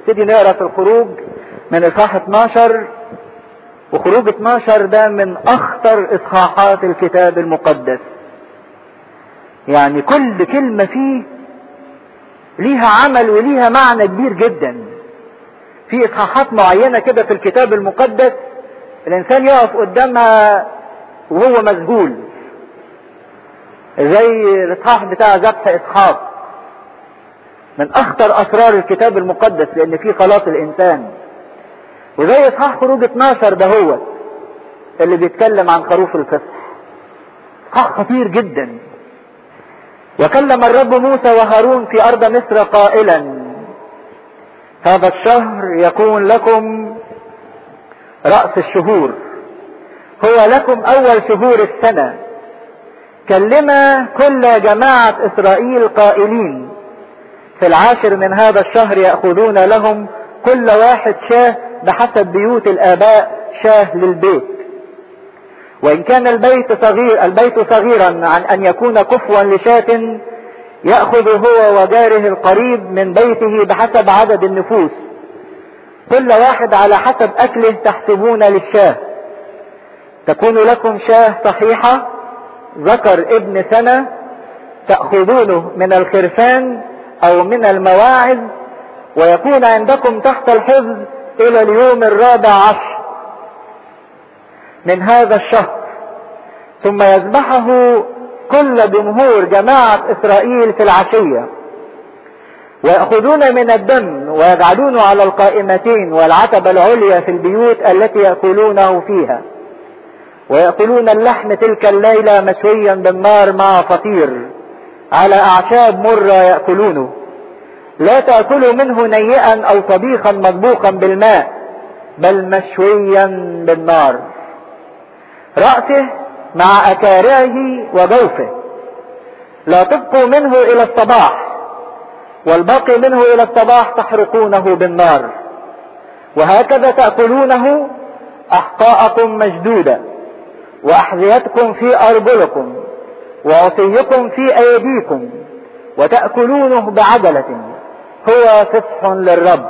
نبتدي نقرا في الخروج من اصحاح 12. وخروج 12 ده من اخطر اصحاحات الكتاب المقدس. يعني كل كلمة فيه ليها عمل وليها معنى كبير جدا. في اصحاحات معينة كده في الكتاب المقدس الانسان يقف قدامها وهو مذهول، زي الاصحاح بتاع ذبح اسحاق، من اخطر اسرار الكتاب المقدس لان فيه خلاص الانسان. وزي اصحاح خروج 12 ده هو اللي بيتكلم عن خروف الفصح، اصحاح خطير جدا. وكلم الرب موسى وهارون في ارض مصر قائلا: هذا الشهر يكون لكم رأس الشهور، هو لكم اول شهور السنة. كلم كل جماعة اسرائيل قائلين: في 10 من هذا الشهر يأخذون لهم كل واحد شاه بحسب بيوت الآباء، شاه للبيت. وإن كان البيت صغيرا عن أن يكون كفوا لشاة، يأخذ هو وجاره القريب من بيته بحسب عدد النفوس، كل واحد على حسب أكله تحسبون للشاه. تكون لكم شاه صحيحة ذكر ابن سنة، تأخذونه من الخرفان أو من المواعظ، ويكون عندكم تحت الحفظ إلى اليوم 14 من هذا الشهر. ثم يذبحه كل جمهور جماعة إسرائيل في العشية، ويأخذون من الدم ويجعلونه على القائمتين والعتبة العليا في البيوت التي يأكلونه فيها، ويأكلون اللحم تلك الليلة مشويا بالنار مع فطير على أعشاب مرة يأكلونه. لا تأكلوا منه نيئا أو طبيخا مطبوخا بالماء، بل مشويا بالنار. رأسه مع أكارعه وجوفه لا تبقوا منه إلى الصباح، والباقي منه إلى الصباح تحرقونه بالنار. وهكذا تأكلونه أحقاءكم مشدودة، وأحذيتكم في أرجلكم، وعصيكم في أيديكم، وتأكلونه بعجلة، هو فصح للرب.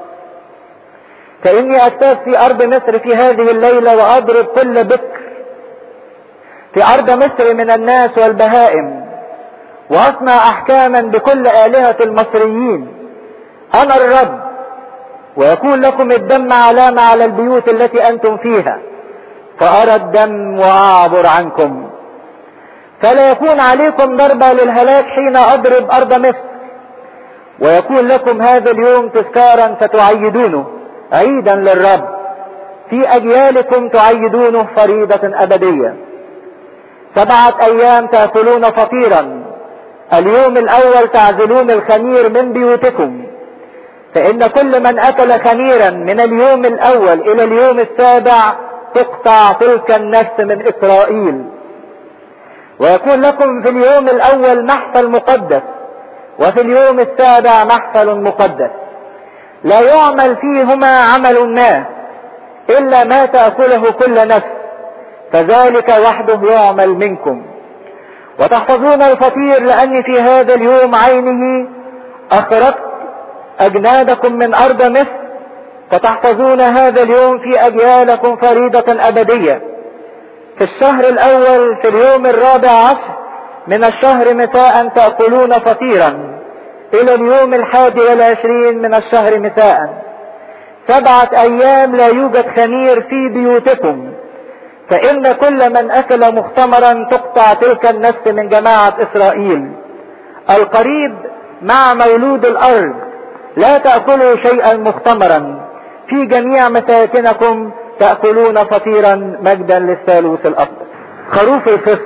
فإني أستاذ في أرض مصر في هذه الليلة، وأضرب كل بكر في أرض مصر من الناس والبهائم، وأصنع أحكاما بكل آلهة المصريين. أنا الرب. ويكون لكم الدم علامة على البيوت التي أنتم فيها، فأرى الدم وأعبر عنكم. فلا يكون عليكم ضربة للهلاك حين أضرب أرض مصر. ويكون لكم هذا اليوم تذكارا فتعيدونه عيدا للرب، في أجيالكم تعيدونه فريضة أبدية. 7 أيام تأكلون فطيرا، اليوم الأول تعزلون الخمير من بيوتكم، فإن كل من أكل خميرا من اليوم الأول إلى اليوم 7 تقطع تلك النفس من إسرائيل. ويكون لكم في اليوم الأول محفل مقدس، وفي اليوم 7 محفل مقدس، لا يعمل فيهما عمل ما إلا ما تأكله كل نفس، فذلك وحده يعمل منكم. وتحفظون الفطير، لأني في هذا اليوم عينه أخرجت أجنادكم من أرض مصر، فتحفظون هذا اليوم في أجيالكم فريضة أبدية. في الشهر الأول في اليوم 14 من الشهر مساء تأكلون فطيرا إلى اليوم 21 من الشهر مساء. 7 أيام لا يوجد خمير في بيوتكم، فإن كل من أكل مختمرا تقطع تلك النفس من جماعة إسرائيل. القريب مع مولود الأرض لا تأكلوا شيئا مختمرا، في جميع مساكنكم تأكلون فطيرا مجدا للثالوث الأقدس. خروف الفصح،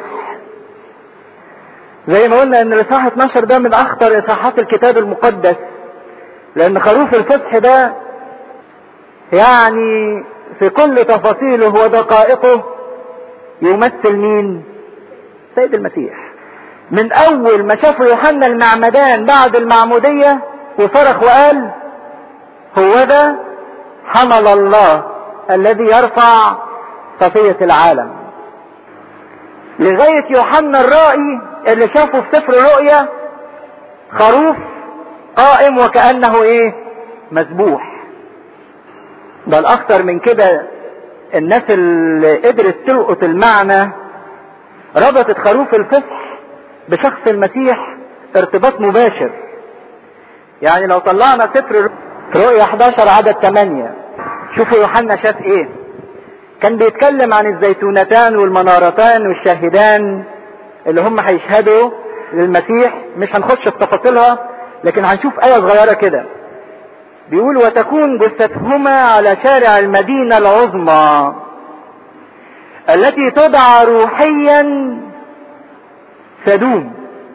زي ما قلنا ان الاصحاح 12 ده من اخطر اصحاحات الكتاب المقدس، لان خروف الفصح ده يعني في كل تفاصيله ودقائقه يمثل مين؟ سيد المسيح. من اول ما شافه يوحنا المعمدان بعد المعمودية وصرخ وقال: هو ده حمل الله الذي يرفع خطية العالم، لغاية يوحنا الرائي اللي شافه في سفر الرؤيا خروف قائم وكأنه مذبوح. ده الاخطر من كده، الناس اللي قدرت تلقط المعنى ربطت خروف الفصح بشخص المسيح ارتباط مباشر. يعني لو طلعنا سفر رؤيا 11 عدد 8، شوفوا يوحنا شاف ايه. كان بيتكلم عن الزيتونتان والمنارتان والشاهدان اللي هم هيشهدوا للمسيح. مش هنخش في تفاصيلها، لكن هنشوف آية صغيرة كده. بيقول: وتكون جثتهما على شارع المدينة العظمى التي تدعى روحيا سدوم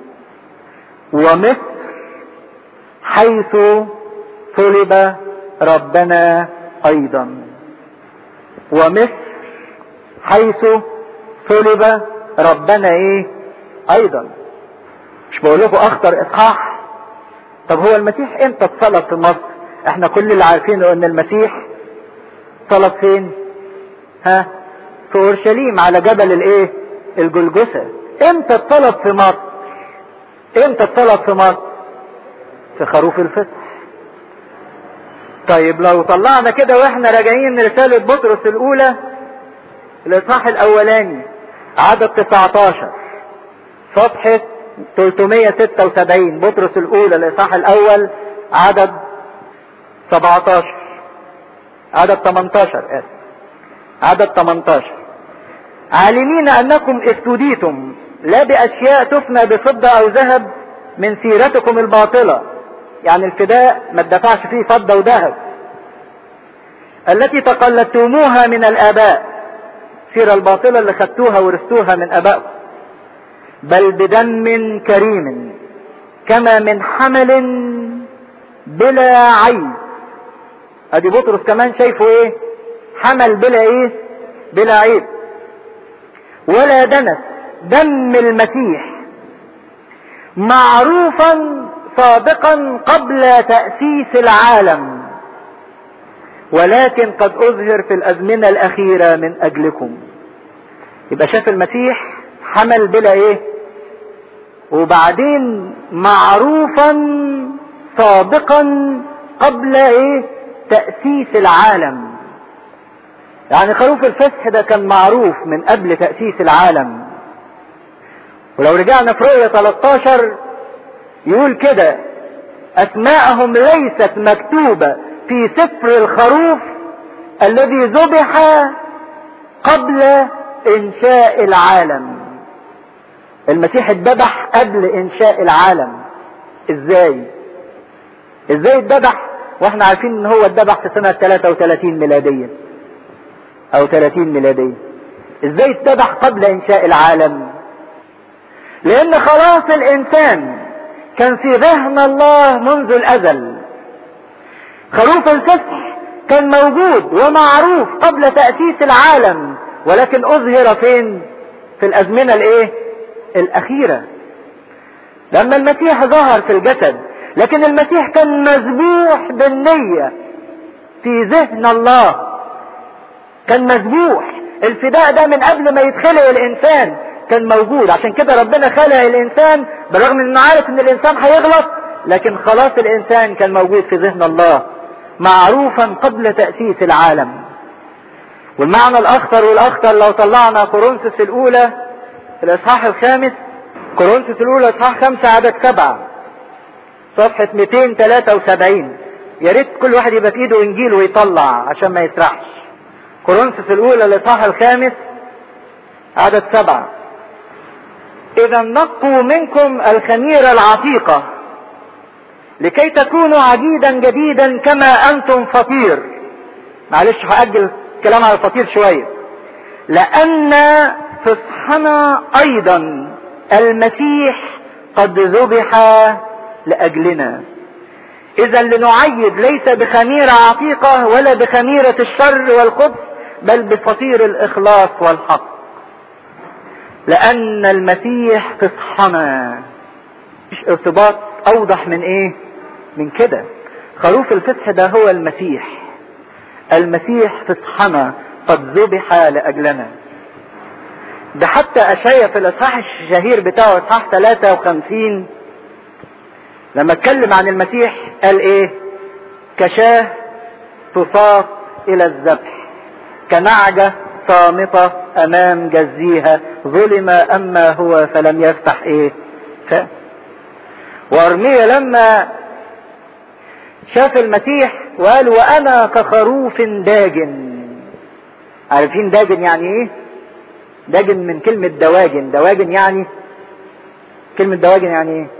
ومصر حيث صلب ربنا ايضا. ومصر حيث صلب ربنا ايه ايضا. مش بقول لكم اخطر اصحاح؟ طب هو المسيح امتى اتصلب في مصر؟ احنا كل اللي عارفينه ان المسيح صلب فين؟ في اورشليم على جبل الايه؟ الجلجثة. امتى اتصلب في مصر؟ امتى اتصلب في مصر؟ في خروف الفصح. طيب لو طلعنا كده واحنا راجعين رسالة بطرس الاولى الاصحاح الاولاني عدد 19 صفحة 376، بطرس الاولى الاصحاح الاول عدد 17 عدد 18 عدد 18: عالمين انكم افتديتم لا باشياء تفنى بفضة او ذهب من سيرتكم الباطلة. يعني الفداء ما اتدفعش فيه فضة وذهب، التي تقلدتموها من الاباء، السيرة الباطلة اللي خدتوها ورثتوها من ابائكم، بل بدم كريم كما من حمل بلا عيب. ادي بطرس كمان شايفه ايه؟ حمل بلا ايه؟ بلا عيب. ولا دنس، دم المسيح معروفا سابقا قبل تأسيس العالم، ولكن قد اظهر في الازمنة الاخيرة من اجلكم. يبقى شاف المسيح حمل بلا ايه؟ وبعدين معروفا سابقا قبل ايه؟ تأسيس العالم. يعني خروف الفصح ده كان معروف من قبل تأسيس العالم. ولو رجعنا في رؤية 13 يقول كده: اسماءهم ليست مكتوبة في سفر الخروف الذي ذبح قبل انشاء العالم. المسيح اتذبح قبل انشاء العالم. ازاي اتذبح واحنا عارفين ان هو اتذبح في سنة 33 ميلادية او 30 ميلادية؟ ازاي اتذبح قبل انشاء العالم؟ لان خلاص الانسان كان في ذهن الله منذ الازل. خروف الفصح كان موجود ومعروف قبل تأسيس العالم، ولكن اظهر فين؟ في الازمنة الايه؟ الاخيرة، لما المسيح ظهر في الجسد. لكن المسيح كان مذبوح بالنية في ذهن الله، كان مذبوح. الفداء ده من قبل ما يتخلق الانسان كان موجود. عشان كده ربنا خلق الانسان بالرغم انه عارف ان الانسان هيغلط، لكن خلاص الانسان كان موجود في ذهن الله معروفا قبل تأسيس العالم. والمعنى الاخطر والاخطر لو طلعنا كورنثوس الاولى الاصحاح الخامس، كورنثوس الاولى اصحاح 5 عدد 7 صفحة 273. يا ريت كل واحد يبقى في ايده انجيل ويطلع عشان ما يسرحش. كورنثوس الاولى الاصحاح الخامس عدد 7: اذا نقوا منكم الخميرة العتيقة لكي تكونوا عجيدا جديدا كما انتم فطير. معلش هأجل الكلام على الفطير شوية. لان فصحنا ايضا المسيح قد ذبح لاجلنا. اذا لنعيد ليس بخميرة عتيقة ولا بخميرة الشر والخبث، بل بفطير الاخلاص والحق. لان المسيح فصحنا. مش ارتباط اوضح من ايه؟ من كده. خروف الفصح ده هو المسيح. المسيح فصحنا قد ذبح لاجلنا. ده حتى اشعياء في الاصحاح الشهير بتاعه اصحاح 53 لما اتكلم عن المسيح قال ايه؟ كشاة تساق الى الذبح، كنعجة صامتة امام جزيها، ظلم اما هو فلم يفتح ايه وارميا لما شاف المسيح وقال وانا كخروف داجن. عارفين داجن يعني ايه؟ داجن من كلمة دواجن. دواجن يعني كلمة دواجن يعني ايه؟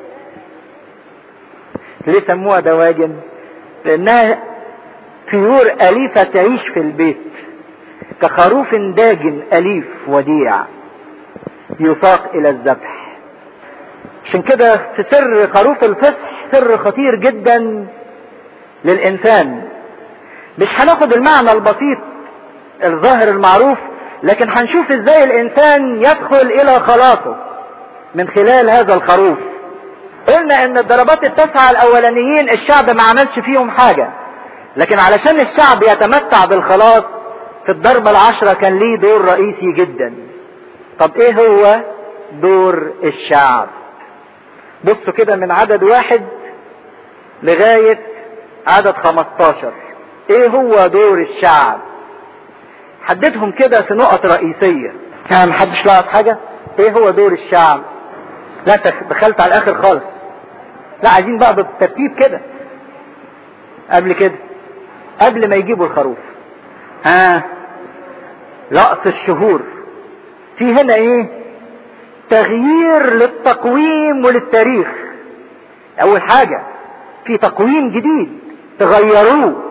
ليه سموها دواجن؟ لانها طيور اليفة تعيش في البيت، كخروف داجن اليف وديع يساق الى الذبح. عشان كده في سر خروف الفصح سر خطير جدا للانسان. مش هناخد المعنى البسيط الظاهر المعروف، لكن هنشوف ازاي الانسان يدخل الى خلاصه من خلال هذا الخروف. قلنا ان الضربات التسعة الاولانيين الشعب ما عملش فيهم حاجة، لكن علشان الشعب يتمتع بالخلاص في الضربة العشرة كان ليه دور رئيسي جدا. طب ايه هو دور الشعب؟ بصوا كده من عدد 1 لغاية عدد 15. ايه هو دور الشعب؟ حددهم كده في نقط رئيسية. يعني محدش لاحظ حاجة؟ ايه هو دور الشعب؟ لا دخلت على الاخر خالص. لا عايزين بقى بالترتيب كده. قبل كده، قبل ما يجيبوا الخروف، رأس الشهور. في هنا ايه؟ تغيير للتقويم وللتاريخ. اول حاجة في تقويم جديد تغيروه.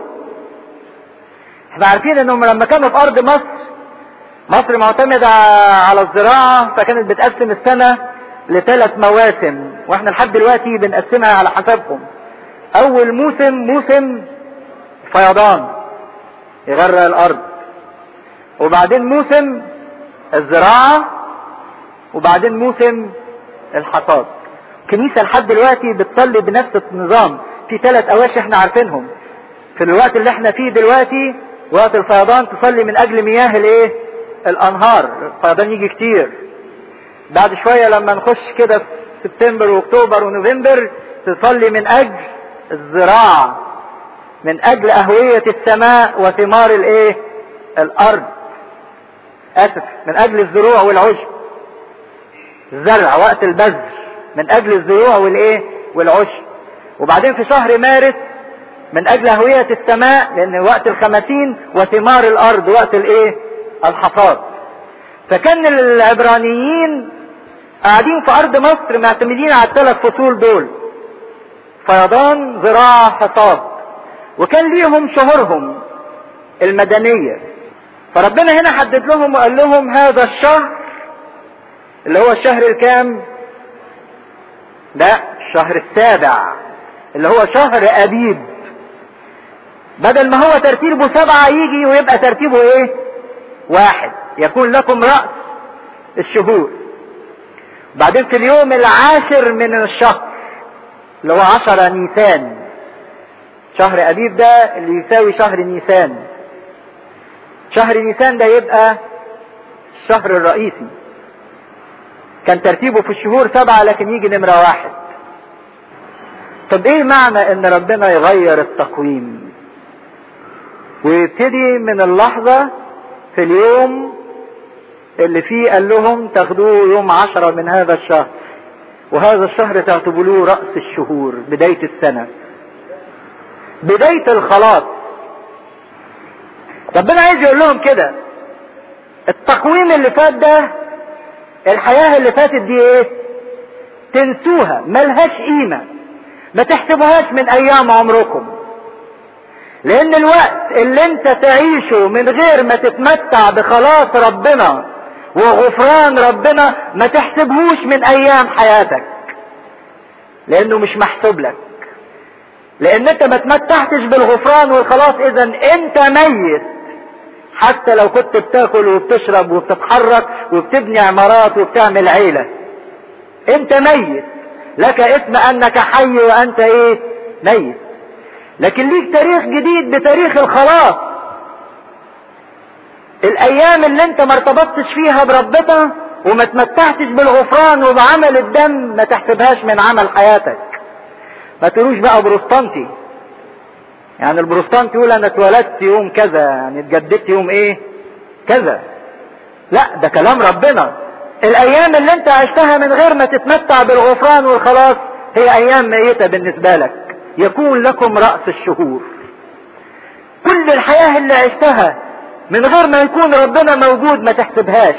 احنا عارفين انهم لما كانوا في ارض مصر معتمدة على الزراعة، فكانت بتقسم السنة ل3 مواسم، واحنا لحد دلوقتي بنقسمها على حسابهم. اول موسم فيضان يغرق الارض، وبعدين موسم الزراعة، وبعدين موسم الحصاد. الكنيسة لحد دلوقتي بتصلي بنفس النظام. في 3 اواشي احنا عارفينهم. في الوقت اللي احنا فيه دلوقتي وقت الفيضان تصلي من اجل مياه الايه؟ الانهار. الفيضان يجي كتير. بعد شوية لما نخش كده في سبتمبر واكتوبر ونوفمبر تصلي من اجل الزراعة، من اجل اهوية السماء وثمار الايه؟ الارض. من اجل الزروع والعشب. الزرع وقت البذر من اجل الزروع والايه؟ والعشب. وبعدين في شهر مارس من اجل اهوية السماء، لان وقت الخمسين، وثمار الارض وقت الايه؟ الحصاد. فكان العبرانيين قاعدين في ارض مصر معتمدين على ال3 فصول دول: فيضان، زراعة، حصاد. وكان ليهم شهورهم المدنية. فربنا هنا حدد لهم وقال لهم هذا الشهر اللي هو الشهر الكام؟ لا، الشهر السابع اللي هو شهر ابيب. بدل ما هو ترتيبه 7 يجي ويبقى ترتيبه ايه؟ 1. يكون لكم رأس الشهور. بعدين في اليوم 10 من الشهر اللي هو 10 نيسان. شهر ابيب ده اللي يساوي شهر نيسان. شهر نيسان ده يبقى الشهر الرئيسي. كان ترتيبه في الشهور 7 لكن يجي نمرة 1. طب ايه معنى ان ربنا يغير التقويم ويبتدي من اللحظة في اليوم اللي فيه قال لهم تاخدوه يوم 10 من هذا الشهر، وهذا الشهر تعتبروه رأس الشهور، بداية السنة، بداية الخلاص. ربنا عايز يقول لهم كده: التقويم اللي فات ده، الحياة اللي فاتت دي ايه؟ تنسوها، ملهاش قيمة، ما تحسبوهاش من ايام عمركم. لان الوقت اللي انت تعيشه من غير ما تتمتع بخلاص ربنا وغفران ربنا ما تحسبهوش من ايام حياتك، لانه مش محسوب لك. لان انت ما تمتعتش بالغفران والخلاص، اذا انت ميت. حتى لو كنت بتاكل وبتشرب وبتتحرك وبتبني عمارات وبتعمل عيلة، انت ميت. لك اسم انك حي وانت ايه؟ ميت. لكن ليك تاريخ جديد بتاريخ الخلاص. الايام اللي انت ما ارتبطتش فيها بربنا وما تمتعتش بالغفران وبعمل الدم ما تحسبهاش من عمل حياتك. ما تقولوش بقى بروستانتي، يعني البروتستانت يقول انا اتولدت يوم كذا، يعني اتجددت يوم ايه كذا. لا، ده كلام ربنا. الايام اللي انت عشتها من غير ما تتمتع بالغفران والخلاص هي ايام ميتة بالنسبة لك. يكون لكم رأس الشهور. كل الحياة اللي عشتها من غير ما يكون ربنا موجود ما تحسبهاش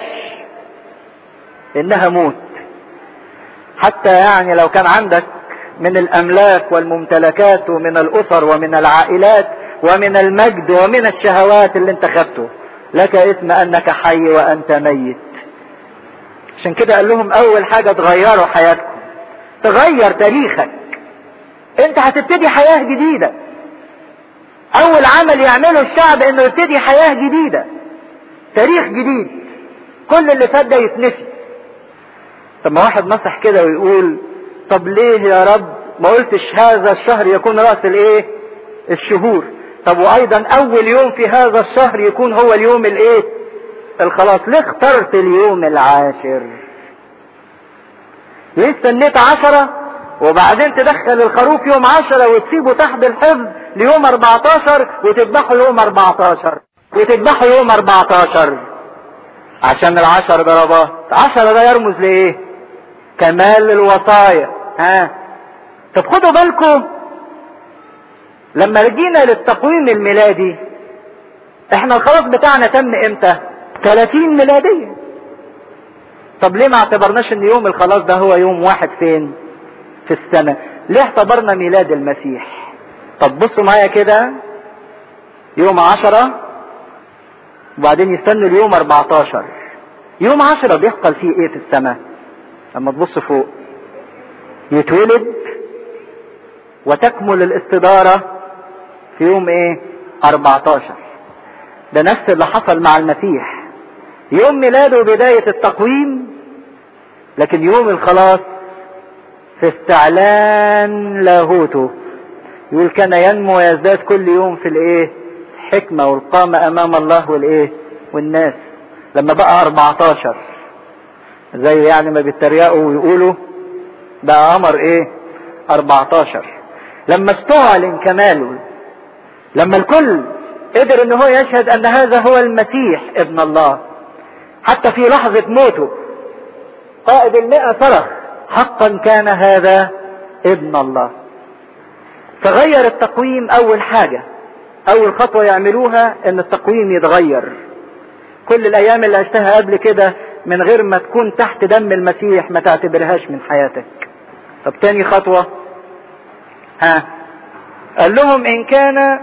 انها موت. حتى يعني لو كان عندك من الاملاك والممتلكات ومن الاسر ومن العائلات ومن المجد ومن الشهوات اللي انت خدته، لك اسم انك حي وانت ميت. عشان كده قال لهم اول حاجة تغيروا حياتكم، تغير تاريخك. انت هتبتدي حياة جديدة. اول عمل يعمله الشعب انه يبتدي حياة جديدة، تاريخ جديد. كل اللي فات ده يتنسي. طب ما واحد نصح كده ويقول طب ليه يا رب ما قلتش هذا الشهر يكون رأس الايه الشهور؟ طب وايضا اول يوم في هذا الشهر يكون هو اليوم الايه الخلاص. ليه اخترت اليوم العاشر؟ ليه استنيت 10 وبعدين تدخل الخروف يوم 10 وتسيبه تحت الحفظ ليوم 14 وتذبحه يوم 14 وتذبحه يوم 14؟ عشان 10 ضربات. 10 ده يرمز لايه؟ كمال الوصايا. طب خدوا بالكم لما رجينا للتقويم الميلادي، احنا الخلاص بتاعنا تم امتى؟ 30 ميلادية. طب ليه ما اعتبرناش ان يوم الخلاص ده هو يوم واحد فين؟ في السنة. ليه اعتبرنا ميلاد المسيح؟ طب بصوا معايا كده، يوم 10 وبعدين يستنوا اليوم 14. يوم 10 بيحصل فيه ايه في السماء؟ لما تبص فوق يتولد وتكمل الاستدارة في يوم ايه؟ 14. ده نفس اللي حصل مع المسيح. يوم ميلاده بداية التقويم، لكن يوم الخلاص في استعلان لاهوته. يقول كان ينمو ويزداد كل يوم في الايه؟ حكمة والقامة امام الله والايه؟ والناس. لما بقى 14 زي يعني ما بيتريقوا ويقولوا بقى قمر ايه؟ 14. لما استعلن كماله، لما الكل قدر ان هو يشهد ان هذا هو المسيح ابن الله. حتى في لحظة موته قائد 100 صرخ حقا كان هذا ابن الله. فغير التقويم. اول حاجة، اول خطوة يعملوها ان التقويم يتغير. كل الايام اللي عشتها قبل كده من غير ما تكون تحت دم المسيح ما تعتبرهاش من حياتك. طب تاني خطوة، قال لهم ان كان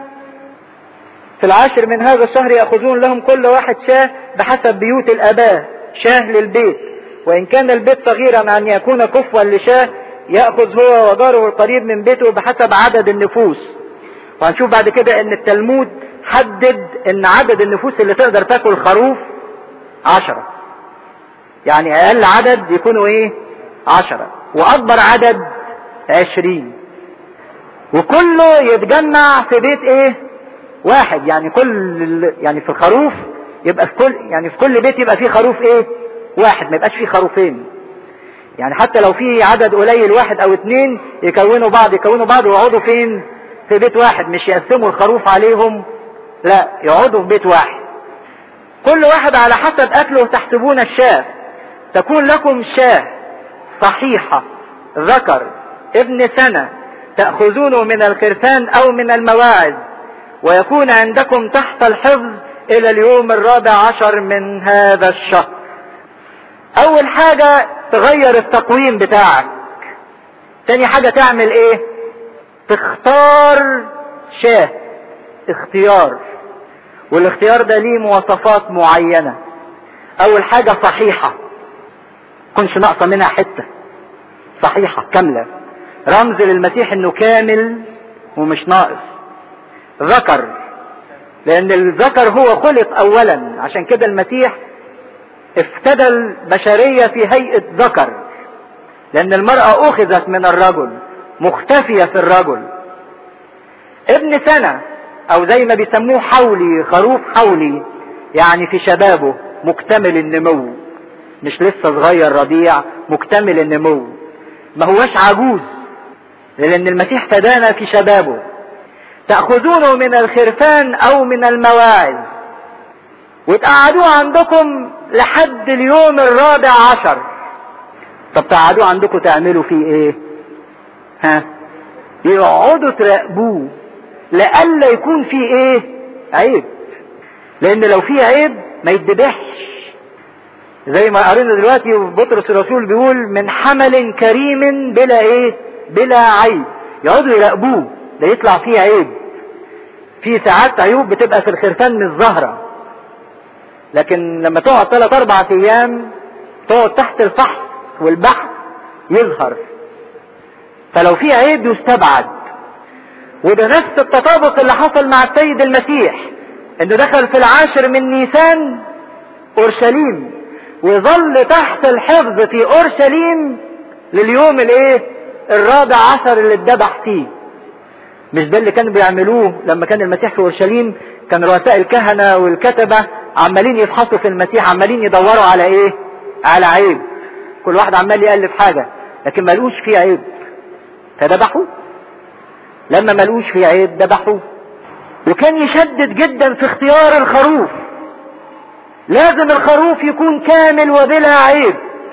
في 10 من هذا الشهر يأخذون لهم كل واحد شاه بحسب بيوت الاباء، شاه للبيت. وان كان البيت صغيرا ان يكون كفوا لشاه يأخذ هو وجاره القريب من بيته بحسب عدد النفوس. وهنشوف بعد كده ان التلمود حدد ان عدد النفوس اللي تقدر تاكل خروف 10. يعني اقل عدد يكونوا ايه؟ 10، واكبر عدد 20. وكله يتجمع في بيت ايه؟ واحد. يعني يعني في الخروف يبقى في كل بيت يبقى فيه خروف ايه؟ واحد، ما يبقاش فيه خروفين. يعني حتى لو في عدد قليل 1 أو 2 يكونوا بعض ويقعدوا فين؟ في بيت واحد. مش يقسموا الخروف عليهم، لا، يقعدوا في بيت واحد. كل واحد على حسب اكله تحسبون الشاه. تكون لكم شاه صحيحة ذكر ابن سنة تأخذونه من الخرفان او من المواعظ، ويكون عندكم تحت الحفظ الى اليوم 14 من هذا الشهر. اول حاجة تغير التقويم بتاعك. تاني حاجة تعمل ايه؟ تختار شاه. اختيار، والاختيار ده ليه مواصفات معينة. اول حاجة صحيحة، كنش ناقصة منها حتة، صحيحة كاملة، رمز للمسيح انه كامل ومش ناقص. ذكر، لان الذكر هو خلق اولا، عشان كده المسيح افتدى البشرية في هيئة ذكر، لان المرأة اخذت من الرجل، مختفية في الرجل. ابن سنة او زي ما بيسموه حولي، خروف حولي، يعني في شبابه، مكتمل النمو، مش لسه صغير رضيع، مكتمل النمو، ما هوش عجوز، لان المسيح فدانا في شبابه. تأخذونه من الخرفان او من المواعظ وتقعدوه عندكم لحد اليوم 14. طب تقعدوه عندكم تعملوا فيه ايه؟ يقعدوا تراقبوه لألا يكون فيه ايه؟ عيب. لان لو فيه عيب ما يتذبحش، زي ما قرينا دلوقتي بطرس الرسول بيقول من حمل كريم بلا ايه؟ بلا عيب. يقعدوا يراقبوه ده يطلع فيه عيب. في ساعات عيوب بتبقى في الخرفان مش ظاهرة، لكن لما تقعد 3-4 ايام تقعد تحت الفحص والبحث يظهر. فلو في عيب يستبعد. وده نفس التطابق اللي حصل مع السيد المسيح، انه دخل في 10 من نيسان اورشليم وظل تحت الحفظ في اورشليم لليوم 14 اللي اتذبح فيه. مش ده اللي كانوا بيعملوه لما كان المسيح في اورشليم؟ كان رؤساء الكهنة والكتبة عمالين يفحصوا في المسيح، عمالين يدوروا على ايه؟ على عيب. كل واحد عمال يألف حاجة لكن ما لقوش فيه عيب فذبحوه. لما ما لقوش فيه عيب ذبحوه. وكان يشدد جدا في اختيار الخروف، لازم الخروف يكون كامل وبلا عيب،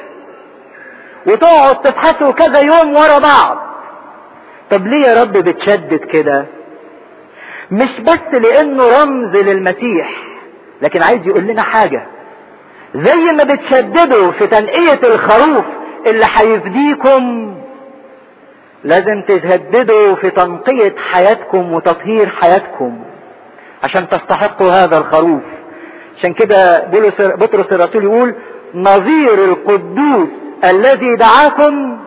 وتقعد تفحصه كذا يوم ورا بعض. طب ليه يا رب بتشدد كده؟ مش بس لانه رمز للمسيح، لكن عايز يقول لنا حاجة. زي ما بتشددوا في تنقية الخروف اللي هيفديكم، لازم تجددوا في تنقية حياتكم وتطهير حياتكم عشان تستحقوا هذا الخروف. عشان كده بطرس الرسول يقول نظير القدوس الذي دعاكم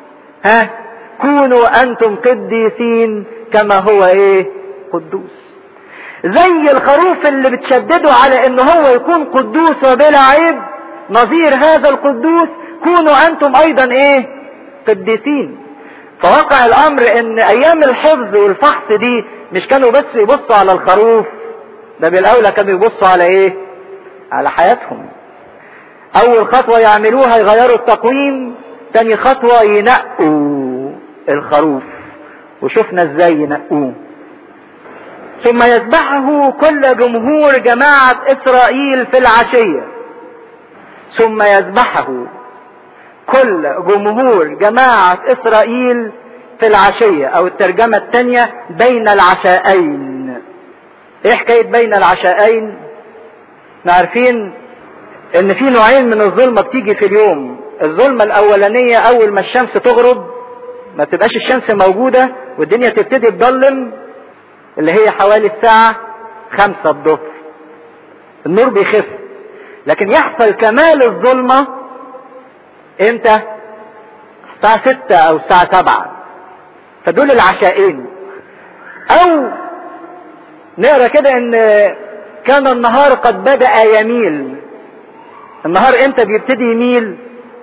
كونوا انتم قديسين كما هو قدوس. زي الخروف اللي بتشددوا على انه هو يكون قدوس وبلا عيب، نظير هذا القدوس كونوا انتم ايضا قديسين. فواقع الامر ان ايام الحفظ والفحص دي مش كانوا بس يبصوا على الخروف، ده بالاولى كانوا يبصوا على على حياتهم. اول خطوة يعملوها يغيروا التقويم، تاني خطوة ينقوا الخروف، وشفنا ازاي ينقوه. ثم يذبحه كل جمهور جماعة اسرائيل في العشية. ثم يذبحه كل جمهور جماعة اسرائيل في العشية، او الترجمة الثانية بين العشاءين. ايه حكاية بين العشاءين؟ احنا عارفين ان في نوعين من الظلمة بتيجي في اليوم. الظلمة الاولانية اول ما الشمس تغرب، ما تبقاش الشمس موجودة والدنيا تبتدي تضلم، اللي هي حوالي الساعة 5 الظهر النور بيخف. لكن يحصل كمال الظلمة امتى؟ الساعة 6 او الساعة 7. فدول العشاءين. او نقرأ كده ان كان النهار قد بدأ يميل. النهار امتى بيبتدي يميل؟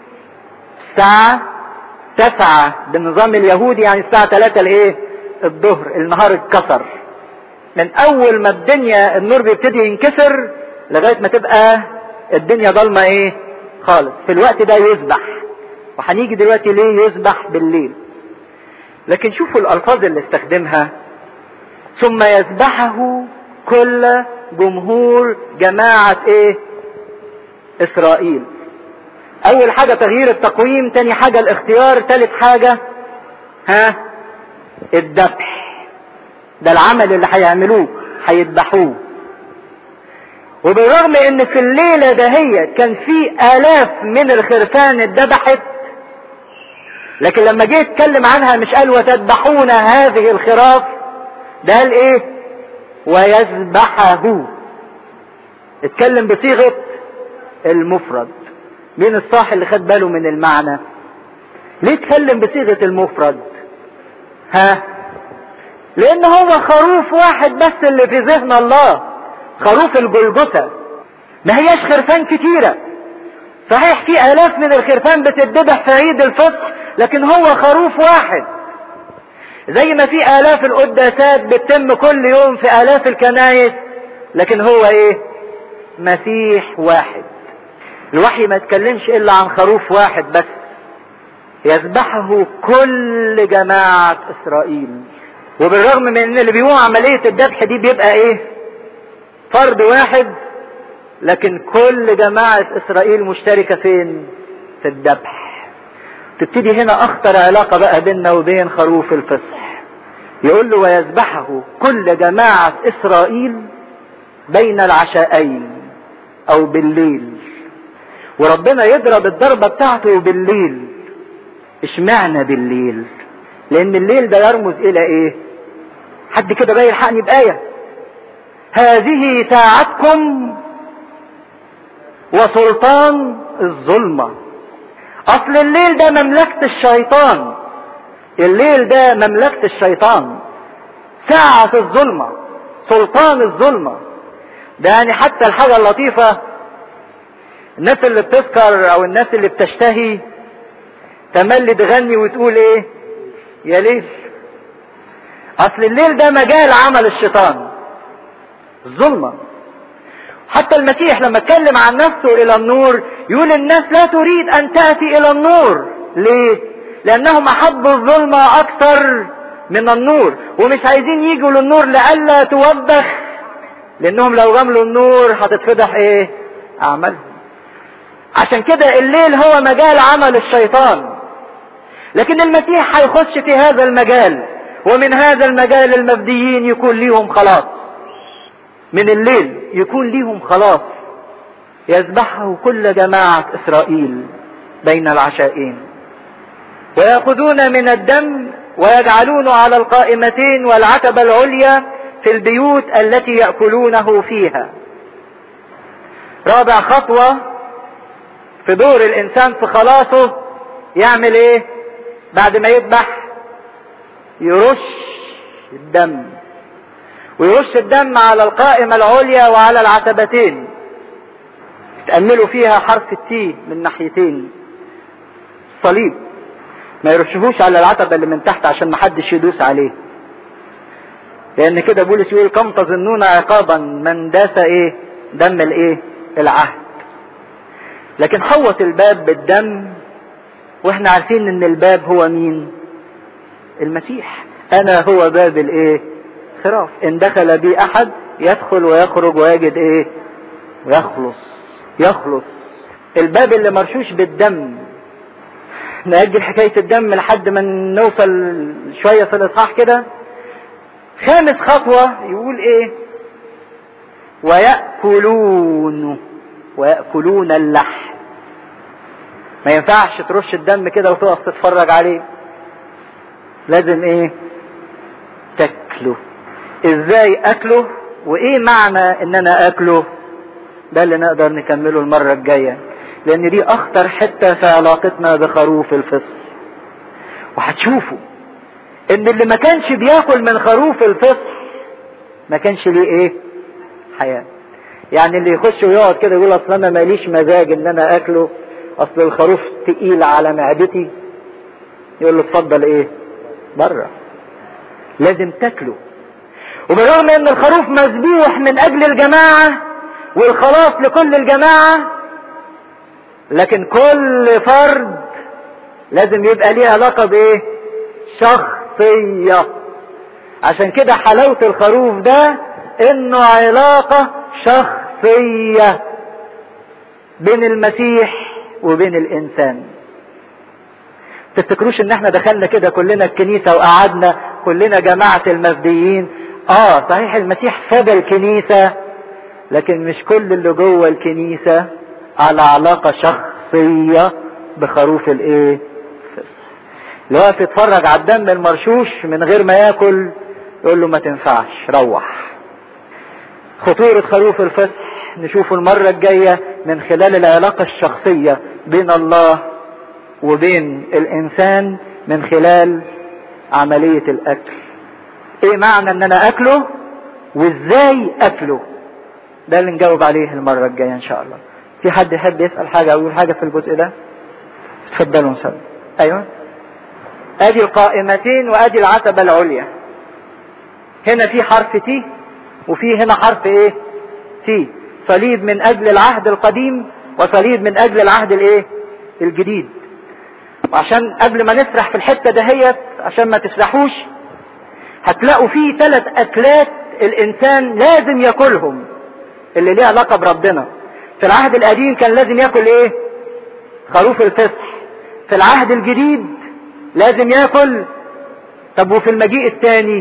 الساعة 9 بالنظام اليهودي، يعني الساعة 3 الظهر النهار اتكسر. من اول ما الدنيا النور بيبتدي ينكسر لغاية ما تبقى الدنيا ضلمة خالص. في الوقت ده يذبح. وهنيجي دلوقتي ليه يذبح بالليل. لكن شوفوا الالفاظ اللي استخدمها. ثم يذبحه كل جمهور جماعة اسرائيل. اول حاجة تغيير التقويم، تاني حاجة الاختيار، تالت حاجة الذبح. ده العمل اللي هيعملوه، هيذبحوه. وبالرغم ان في الليلة دهيت كان في آلاف من الخرفان اتذبحت، لكن لما جه يتكلم عنها مش قال وتذبحون هذه الخراف، ده قال ويذبحه. اتكلم بصيغة المفرد. مين الصاح اللي خد باله من المعنى؟ ليه اتكلم بصيغة المفرد؟ لان هو خروف واحد بس اللي في ذهن الله، خروف الجلجثة. ما هياش خرفان كتيرة. صحيح في آلاف من الخرفان بتتذبح في عيد الفطر، لكن هو خروف واحد. زي ما في آلاف القداسات بتتم كل يوم في آلاف الكنائس، لكن هو مسيح واحد. الوحي ما يتكلمش الا عن خروف واحد بس. يذبحه كل جماعة اسرائيل. وبالرغم من ان اللي بيقوم عملية الذبح دي بيبقى ايه؟ فرد واحد، لكن كل جماعة اسرائيل مشتركة فين؟ في الذبح. تبتدي هنا اخطر علاقة بقى بيننا وبين خروف الفصح. يقول له ويذبحه كل جماعة اسرائيل بين العشاءين او بالليل. وربنا يضرب الضربة بتاعته بالليل. اشمعنى بالليل؟ لان الليل ده يرمز الى ايه؟ حد كده بقى يلحقني بآية. هذه ساعتكم وسلطان الظلمة. اصل الليل ده مملكة الشيطان. الليل ده مملكة الشيطان، ساعة الظلمة، سلطان الظلمة. ده يعني حتى الحاجة اللطيفة، الناس اللي بتسكر او الناس اللي بتشتهي تملي تغني وتقول ايه؟ يا ليل. اصل الليل ده مجال عمل الشيطان، الظلمة. حتى المسيح لما اتكلم عن نفسه الى النور يقول الناس لا تريد ان تأتي الى النور. ليه؟ لانهم احبوا الظلمة اكثر من النور، ومش عايزين يجوا للنور لئلا توبخ، لانهم لو غملوا النور هتتفضح ايه؟ اعمالهم. عشان كده الليل هو مجال عمل الشيطان، لكن المسيح هيخش في هذا المجال، ومن هذا المجال المبديين يكون ليهم خلاص. من الليل يكون ليهم خلاص. يذبحه كل جماعة اسرائيل بين العشاءين، ويأخذون من الدم ويجعلونه على القائمتين والعتبة العليا في البيوت التي يأكلونه فيها. رابع خطوة في دور الانسان في خلاصه، يعمل ايه بعد ما يذبح؟ يرش الدم. ويرش الدم على القائمة العليا وعلى العتبتين. تأملوا فيها حرف التي من ناحيتين، صليب. ما يرشهوش على العتبة اللي من تحت عشان محدش يدوس عليه، لان كده بولس يقول كم تظنون عقابا من داس ايه؟ دم الايه؟ العهد. لكن حوط الباب بالدم، واحنا عارفين ان الباب هو مين؟ المسيح. انا هو باب الايه؟ خراف. ان دخل بي احد يدخل ويخرج ويجد ايه؟ يخلص. الباب اللي مرشوش بالدم. نأجل حكاية الدم لحد ما نوصل شوية في الاصحاح كده. خامس خطوة يقول ايه؟ ويأكلون اللحم. ما ينفعش ترش الدم كده وتقف تتفرج عليه، لازم ايه؟ تاكله. ازاي اكله؟ وايه معنى ان انا اكله؟ ده اللي نقدر نكمله المرة الجاية، لان دي اخطر حتة في علاقتنا بخروف الفصح. وهتشوفوا ان اللي ما كانش بياكل من خروف الفصح ما كانش ليه ايه؟ حياة. يعني اللي يخش ويقعد كده يقول اصل انا ماليش مزاج ان انا اكله، اصل الخروف تقيل على معدتي، يقول له اتفضل ايه؟ بره. لازم تاكله. وبالرغم ان الخروف مذبوح من اجل الجماعة والخلاص لكل الجماعة، لكن كل فرد لازم يبقى ليه علاقة بايه؟ شخصية. عشان كده حلاوة الخروف ده انه علاقة شخصية بين المسيح وبين الانسان. تفتكروش ان احنا دخلنا كده كلنا الكنيسة وقعدنا كلنا جماعة المفديين؟ صحيح المسيح فدى الكنيسة، لكن مش كل اللي جوه الكنيسة على علاقة شخصية بخروف الايه؟ اللي واقف يتفرج على الدم المرشوش من غير ما ياكل يقول له ما تنفعش، روح. خطورة خروف الفصح نشوفه المرة الجاية من خلال العلاقة الشخصية بين الله وبين الانسان من خلال عملية الاكل. ايه معنى ان انا اكله وازاي اكله؟ ده اللي نجاوب عليه المرة الجاية ان شاء الله. في حد يحب يسأل حاجة او يقول حاجة في الجزء ده؟ اتفضلوا نسأل. ايوه. ادي القائمتين وادي العتبة العليا. هنا في حرف تي وفي هنا حرف ايه؟ تي. صليب من اجل العهد القديم وصليب من اجل العهد الايه؟ الجديد. وعشان قبل ما نسرح في الحتة دهيت عشان ما تسرحوش، هتلاقوا فيه 3 اكلات الانسان لازم ياكلهم اللي ليه علاقة بربنا. في العهد القديم كان لازم ياكل ايه؟ خروف الفصح. في العهد الجديد لازم ياكل. طب وفي المجيء الثاني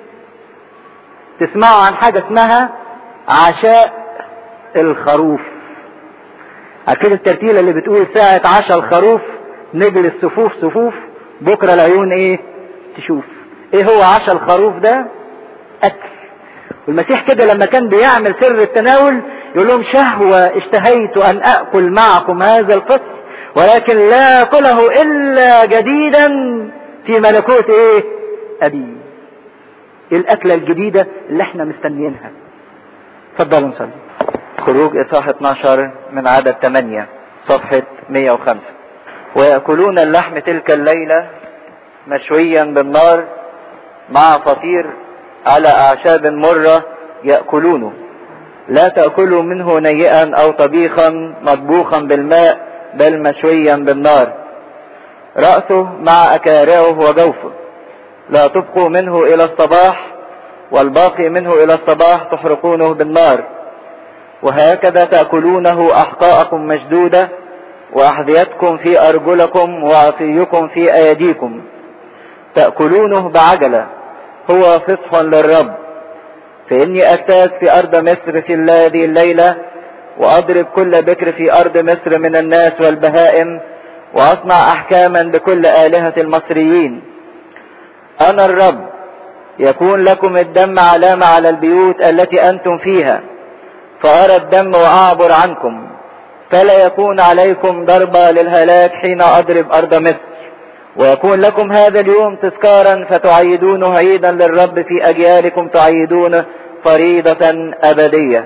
تسمعوا عن حاجة اسمها عشاء الخروف. عارفين الترتيلة اللي بتقول ساعة عشاء الخروف نجلس صفوف صفوف بكرة العيون ايه تشوف. ايه هو عشاء الخروف ده؟ اكل. والمسيح كده لما كان بيعمل سر التناول يقول لهم شهوة اشتهيت ان اكل معكم هذا الفصح ولكن لا اكله الا جديدا في ملكوت ايه ابي. الاكلة الجديدة اللي احنا مستنيينها. اتفضلوا نصلي. خروج اصحاح 12 من عدد 8 صفحة 105. ويأكلون اللحم تلك الليلة مشويا بالنار مع فطير على اعشاب مرة يأكلونه، لا تأكلوا منه نيئا او طبيخا مطبوخا بالماء بل مشويا بالنار، رأسه مع اكارعه وجوفه، لا تبقوا منه الى الصباح والباقي منه الى الصباح تحرقونه بالنار. وهكذا تأكلونه احقاءكم مشدودة واحذيتكم في ارجلكم وعصيكم في ايديكم، تأكلونه بعجلة، هو فصح للرب. فإني أجتاز في أرض مصر في هذه الليلة وأضرب كل بكر في أرض مصر من الناس والبهائم وأصنع أحكاما بكل آلهة المصريين. أنا الرب. يكون لكم الدم علامة على البيوت التي أنتم فيها، فأرى الدم وأعبر عنكم، فلا يكون عليكم ضربة للهلاك حين أضرب أرض مصر. ويكون لكم هذا اليوم تذكارا فتعيدونه عيدا للرب في أجيالكم، تعيدونه فريضة أبدية.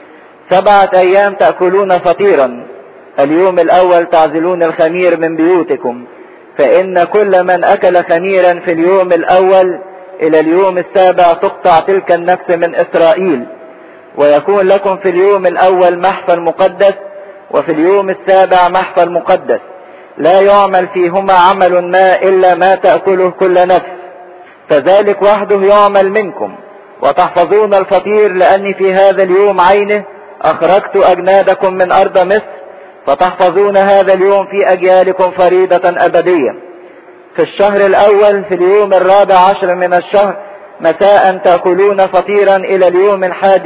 7 أيام تأكلون فطيرا، اليوم الأول تعزلون الخمير من بيوتكم، فإن كل من أكل خميرا في اليوم الأول إلى اليوم السابع تقطع تلك النفس من إسرائيل. ويكون لكم في اليوم الأول محفل مقدس وفي اليوم السابع محفل مقدس، لا يعمل فيهما عمل ما إلا ما تأكله كل نفس، فذلك وحده يعمل منكم. وتحفظون الفطير لأني في هذا اليوم عينه أخرجت أجنادكم من أرض مصر، فتحفظون هذا اليوم في أجيالكم فريضة أبدية. في الشهر الأول في اليوم 14 من الشهر مساء تأكلون فطيرا إلى اليوم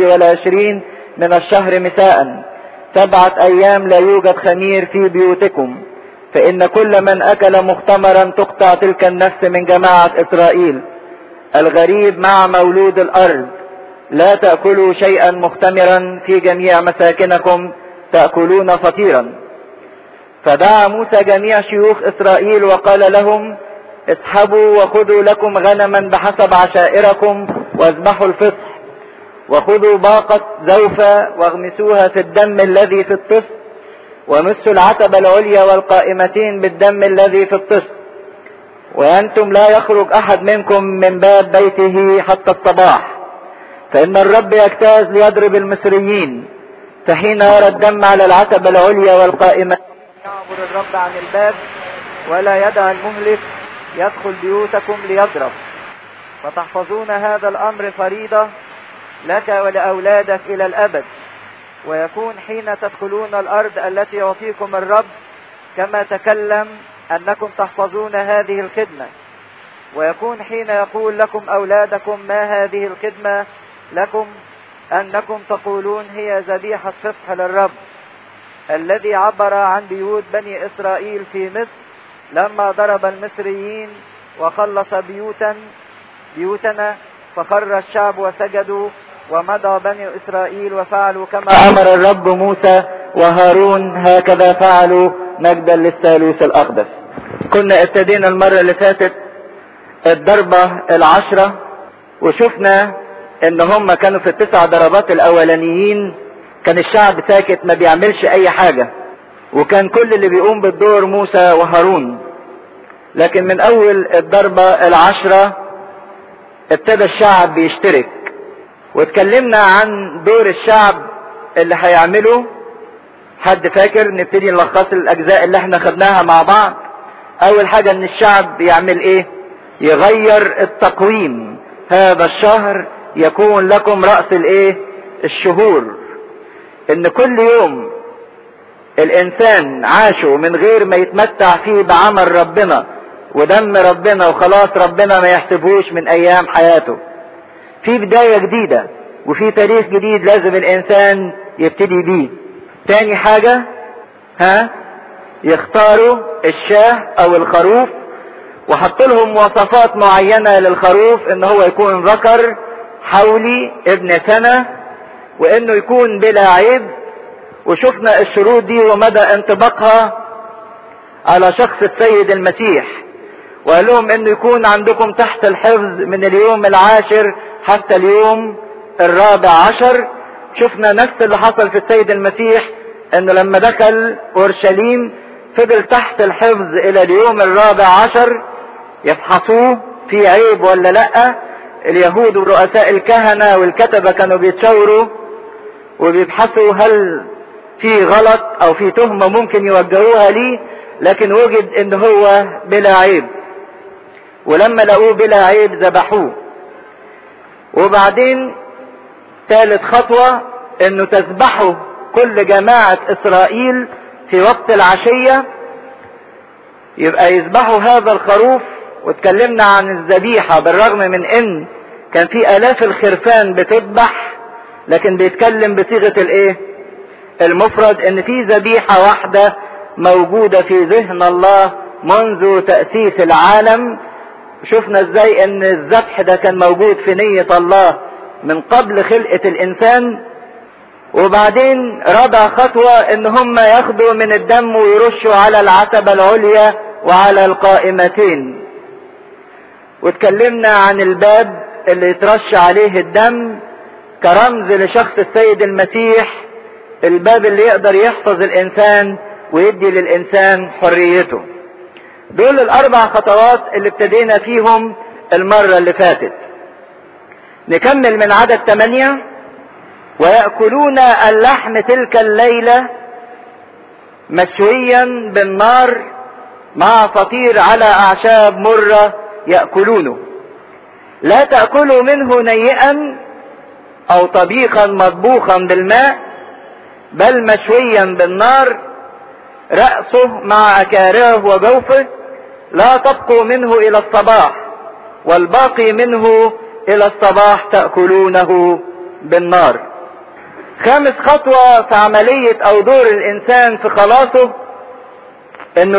21 من الشهر مساء. 7 أيام لا يوجد خمير في بيوتكم، فإن كل من أكل مختمرا تقطع تلك النفس من جماعة إسرائيل. الغريب مع مولود الأرض، لا تأكلوا شيئا مختمرا، في جميع مساكنكم تأكلون فطيرا. فدعا موسى جميع شيوخ إسرائيل وقال لهم اسحبوا وخذوا لكم غنما بحسب عشائركم واذبحوا الفصح، وخذوا باقة زوفة واغمسوها في الدم الذي في الطست، ومسوا العتبة العليا والقائمتين بالدم الذي في الطست. وأنتم لا يخرج أحد منكم من باب بيته حتى الصباح، فإن الرب يجتاز ليضرب المصريين. فحين يرى الدم على العتبة العليا والقائمتين يعبر الرب عن الباب ولا يدع المهلك يدخل بيوتكم ليضرب. فتحفظون هذا الأمر فريضة لك ولأولادك إلى الأبد. ويكون حين تدخلون الأرض التي يعطيكم الرب كما تكلم أنكم تحفظون هذه الخدمة. ويكون حين يقول لكم أولادكم ما هذه الخدمة لكم أنكم تقولون هي ذبيحة فصح للرب الذي عبر عن بيوت بني إسرائيل في مصر لما ضرب المصريين وخلص بيوتنا، فخر الشعب وسجدوا، ومضى بني إسرائيل وفعلوا كما أمر الرب موسى وهارون، هكذا فعلوا مجدا للثالوث الأقدس. كنا ابتدينا المرة اللي فاتت الضربة 10، وشفنا ان هم كانوا في 9 ضربات الاولانيين كان الشعب ساكت ما بيعملش اي حاجة، وكان كل اللي بيقوم بالدور موسى وهارون. لكن من اول الضربة 10 ابتدى الشعب بيشترك، واتكلمنا عن دور الشعب اللي هيعمله. حد فاكر؟ نبتدي نلخص الاجزاء اللي احنا خدناها مع بعض. اول حاجة ان الشعب يعمل ايه؟ يغير التقويم، هذا الشهر يكون لكم رأس الايه؟ الشهور. ان كل يوم الانسان عاشه من غير ما يتمتع فيه بعمل ربنا ودم ربنا وخلاص ربنا ما يحسبوش من ايام حياته. في بداية جديدة وفي تاريخ جديد لازم الانسان يبتدي بيه. تاني حاجة يختاروا الشاه او الخروف، وحط لهم مواصفات معينة للخروف، ان هو يكون ذكر حولي ابن سنة، وانه يكون بلا عيب. وشفنا الشروط دي ومدى انطباقها على شخص السيد المسيح، وقال لهم انه يكون عندكم تحت الحفظ من اليوم 10 حتى اليوم 14. شفنا نفس اللي حصل في السيد المسيح، انه لما دخل اورشليم فضل تحت الحفظ الى اليوم 14 يفحصوه في عيب ولا لا. اليهود ورؤساء الكهنة والكتبة كانوا بيتشاوروا وبيبحثوا هل في غلط او في تهمة ممكن يوجهوها ليه، لكن وجد ان هو بلا عيب، ولما لقوه بلا عيب ذبحوه. وبعدين ثالث خطوة انه تذبحوا كل جماعة اسرائيل في وقت العشية، يبقى يذبحوا هذا الخروف. واتكلمنا عن الذبيحة بالرغم من ان كان في الاف الخرفان بتذبح، لكن بيتكلم بصيغة الايه؟ المفرد، ان في ذبيحة واحدة موجودة في ذهن الله منذ تأسيس العالم. شفنا ازاي ان الذبح ده كان موجود في نية الله من قبل خلقة الانسان. وبعدين رابع خطوة ان هم ياخدوا من الدم ويرشوا على العتبة العليا وعلى القائمتين. واتكلمنا عن الباب اللي يترش عليه الدم كرمز لشخص السيد المسيح، الباب اللي يقدر يحفظ الانسان ويدي للانسان حريته. دول الاربع خطوات اللي ابتدينا فيهم المرة اللي فاتت. نكمل من عدد 8. ويأكلون اللحم تلك الليلة مشويا بالنار مع فطير على اعشاب مرة يأكلونه. لا تأكلوا منه نيئا او طبيخا مطبوخا بالماء، بل مشويا بالنار رأسه مع أكاره وجوفه. لا تبقوا منه إلى الصباح، والباقي منه إلى الصباح تأكلونه بالنار. خامس خطوة في عملية أو دور الإنسان في خلاصه، إنه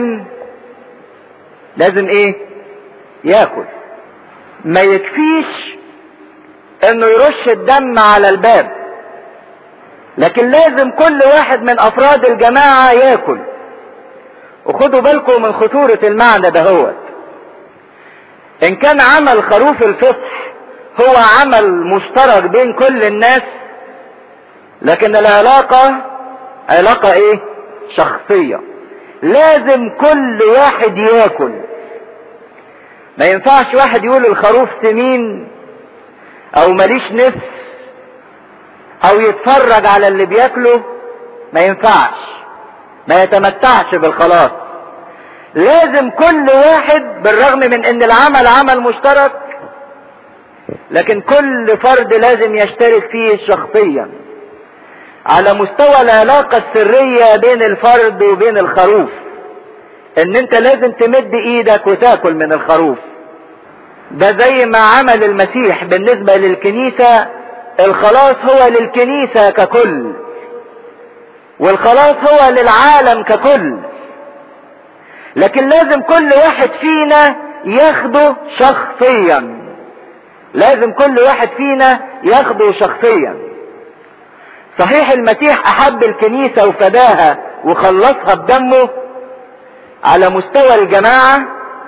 لازم إيه؟ يأكل. ما يكفيش إنه يرش الدم على الباب، لكن لازم كل واحد من افراد الجماعة ياكل. وخدوا بالكم من خطورة المعنى دهوت. ان كان عمل خروف الفصح هو عمل مشترك بين كل الناس، لكن العلاقة علاقة ايه؟ شخصية. لازم كل واحد ياكل. ما ينفعش واحد يقول الخروف سمين او ماليش نفس او يتفرج على اللي بياكله. ما ينفعش، ما يتمتعش بالخلاص. لازم كل واحد، بالرغم من ان العمل عمل مشترك، لكن كل فرد لازم يشترك فيه شخصيا على مستوى العلاقة السرية بين الفرد وبين الخروف. ان انت لازم تمد ايدك وتاكل من الخروف ده، زي ما عمل المسيح بالنسبة للكنيسة. الخلاص هو للكنيسة ككل، والخلاص هو للعالم ككل، لكن لازم كل واحد فينا ياخده شخصيا. لازم كل واحد فينا ياخده شخصيا. صحيح المسيح احب الكنيسة وفداها وخلصها بدمه على مستوى الجماعة،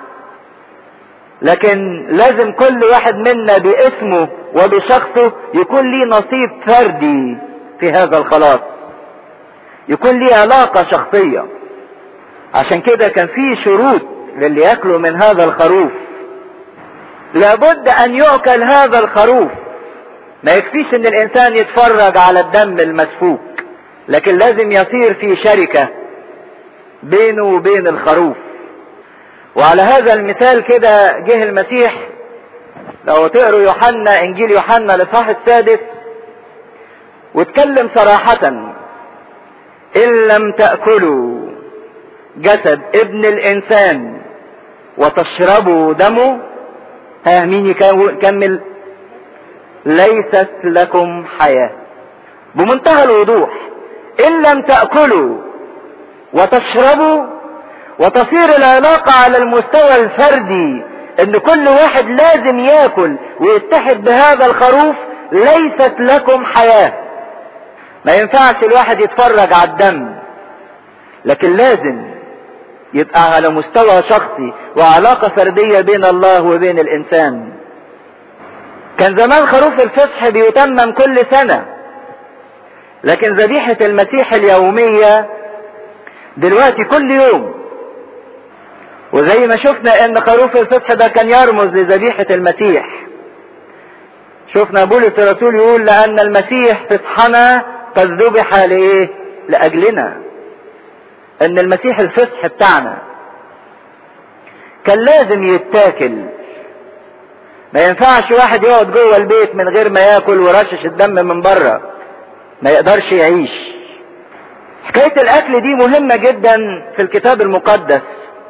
لكن لازم كل واحد منا باسمه وبشخصه يكون ليه نصيب فردي في هذا الخلاص، يكون ليه علاقة شخصية. عشان كده كان في شروط للي ياكلوا من هذا الخروف. لابد ان يؤكل هذا الخروف. ما يكفيش ان الانسان يتفرج على الدم المسفوك، لكن لازم يصير في شركة بينه وبين الخروف. وعلى هذا المثال كده جه المسيح لو تقروا يوحنا، انجيل يوحنا الاصحاح السادس، واتكلم صراحة: ان لم تأكلوا جسد ابن الانسان وتشربوا دمه، مين يكمل؟ ليست لكم حياة. بمنتهى الوضوح: ان لم تأكلوا وتشربوا، وتصير العلاقة على المستوى الفردي ان كل واحد لازم ياكل ويتحد بهذا الخروف، ليست لكم حياة. ما ينفعش الواحد يتفرج على الدم، لكن لازم يبقى على مستوى شخصي وعلاقة فردية بين الله وبين الانسان. كان زمان خروف الفصح بيتمم كل سنة، لكن ذبيحة المسيح اليومية دلوقتي كل يوم. وزي ما شفنا ان خروف الفصح ده كان يرمز لذبيحة المسيح. شفنا بولس الرسول يقول: لان المسيح فصحنا قد ذبح لايه؟ لاجلنا. ان المسيح الفصح بتاعنا كان لازم يتاكل. ما ينفعش واحد يقعد جوه البيت من غير ما ياكل ورشش الدم من بره، ما يقدرش يعيش. حكاية الاكل دي مهمة جدا في الكتاب المقدس.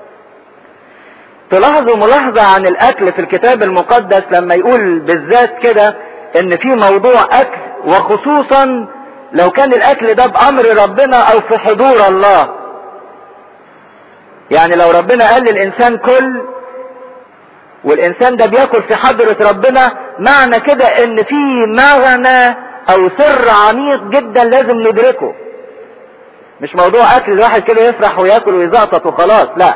تلاحظوا ملاحظة عن الاكل في الكتاب المقدس لما يقول بالذات كده ان في موضوع اكل، وخصوصا لو كان الاكل ده بامر ربنا او في حضور الله. يعني لو ربنا قال للانسان كل، والانسان ده بياكل في حضرة ربنا، معنى كده ان في معنى او سر عميق جدا لازم ندركه. مش موضوع اكل الواحد كده يفرح وياكل ويزقطط وخلاص، لا.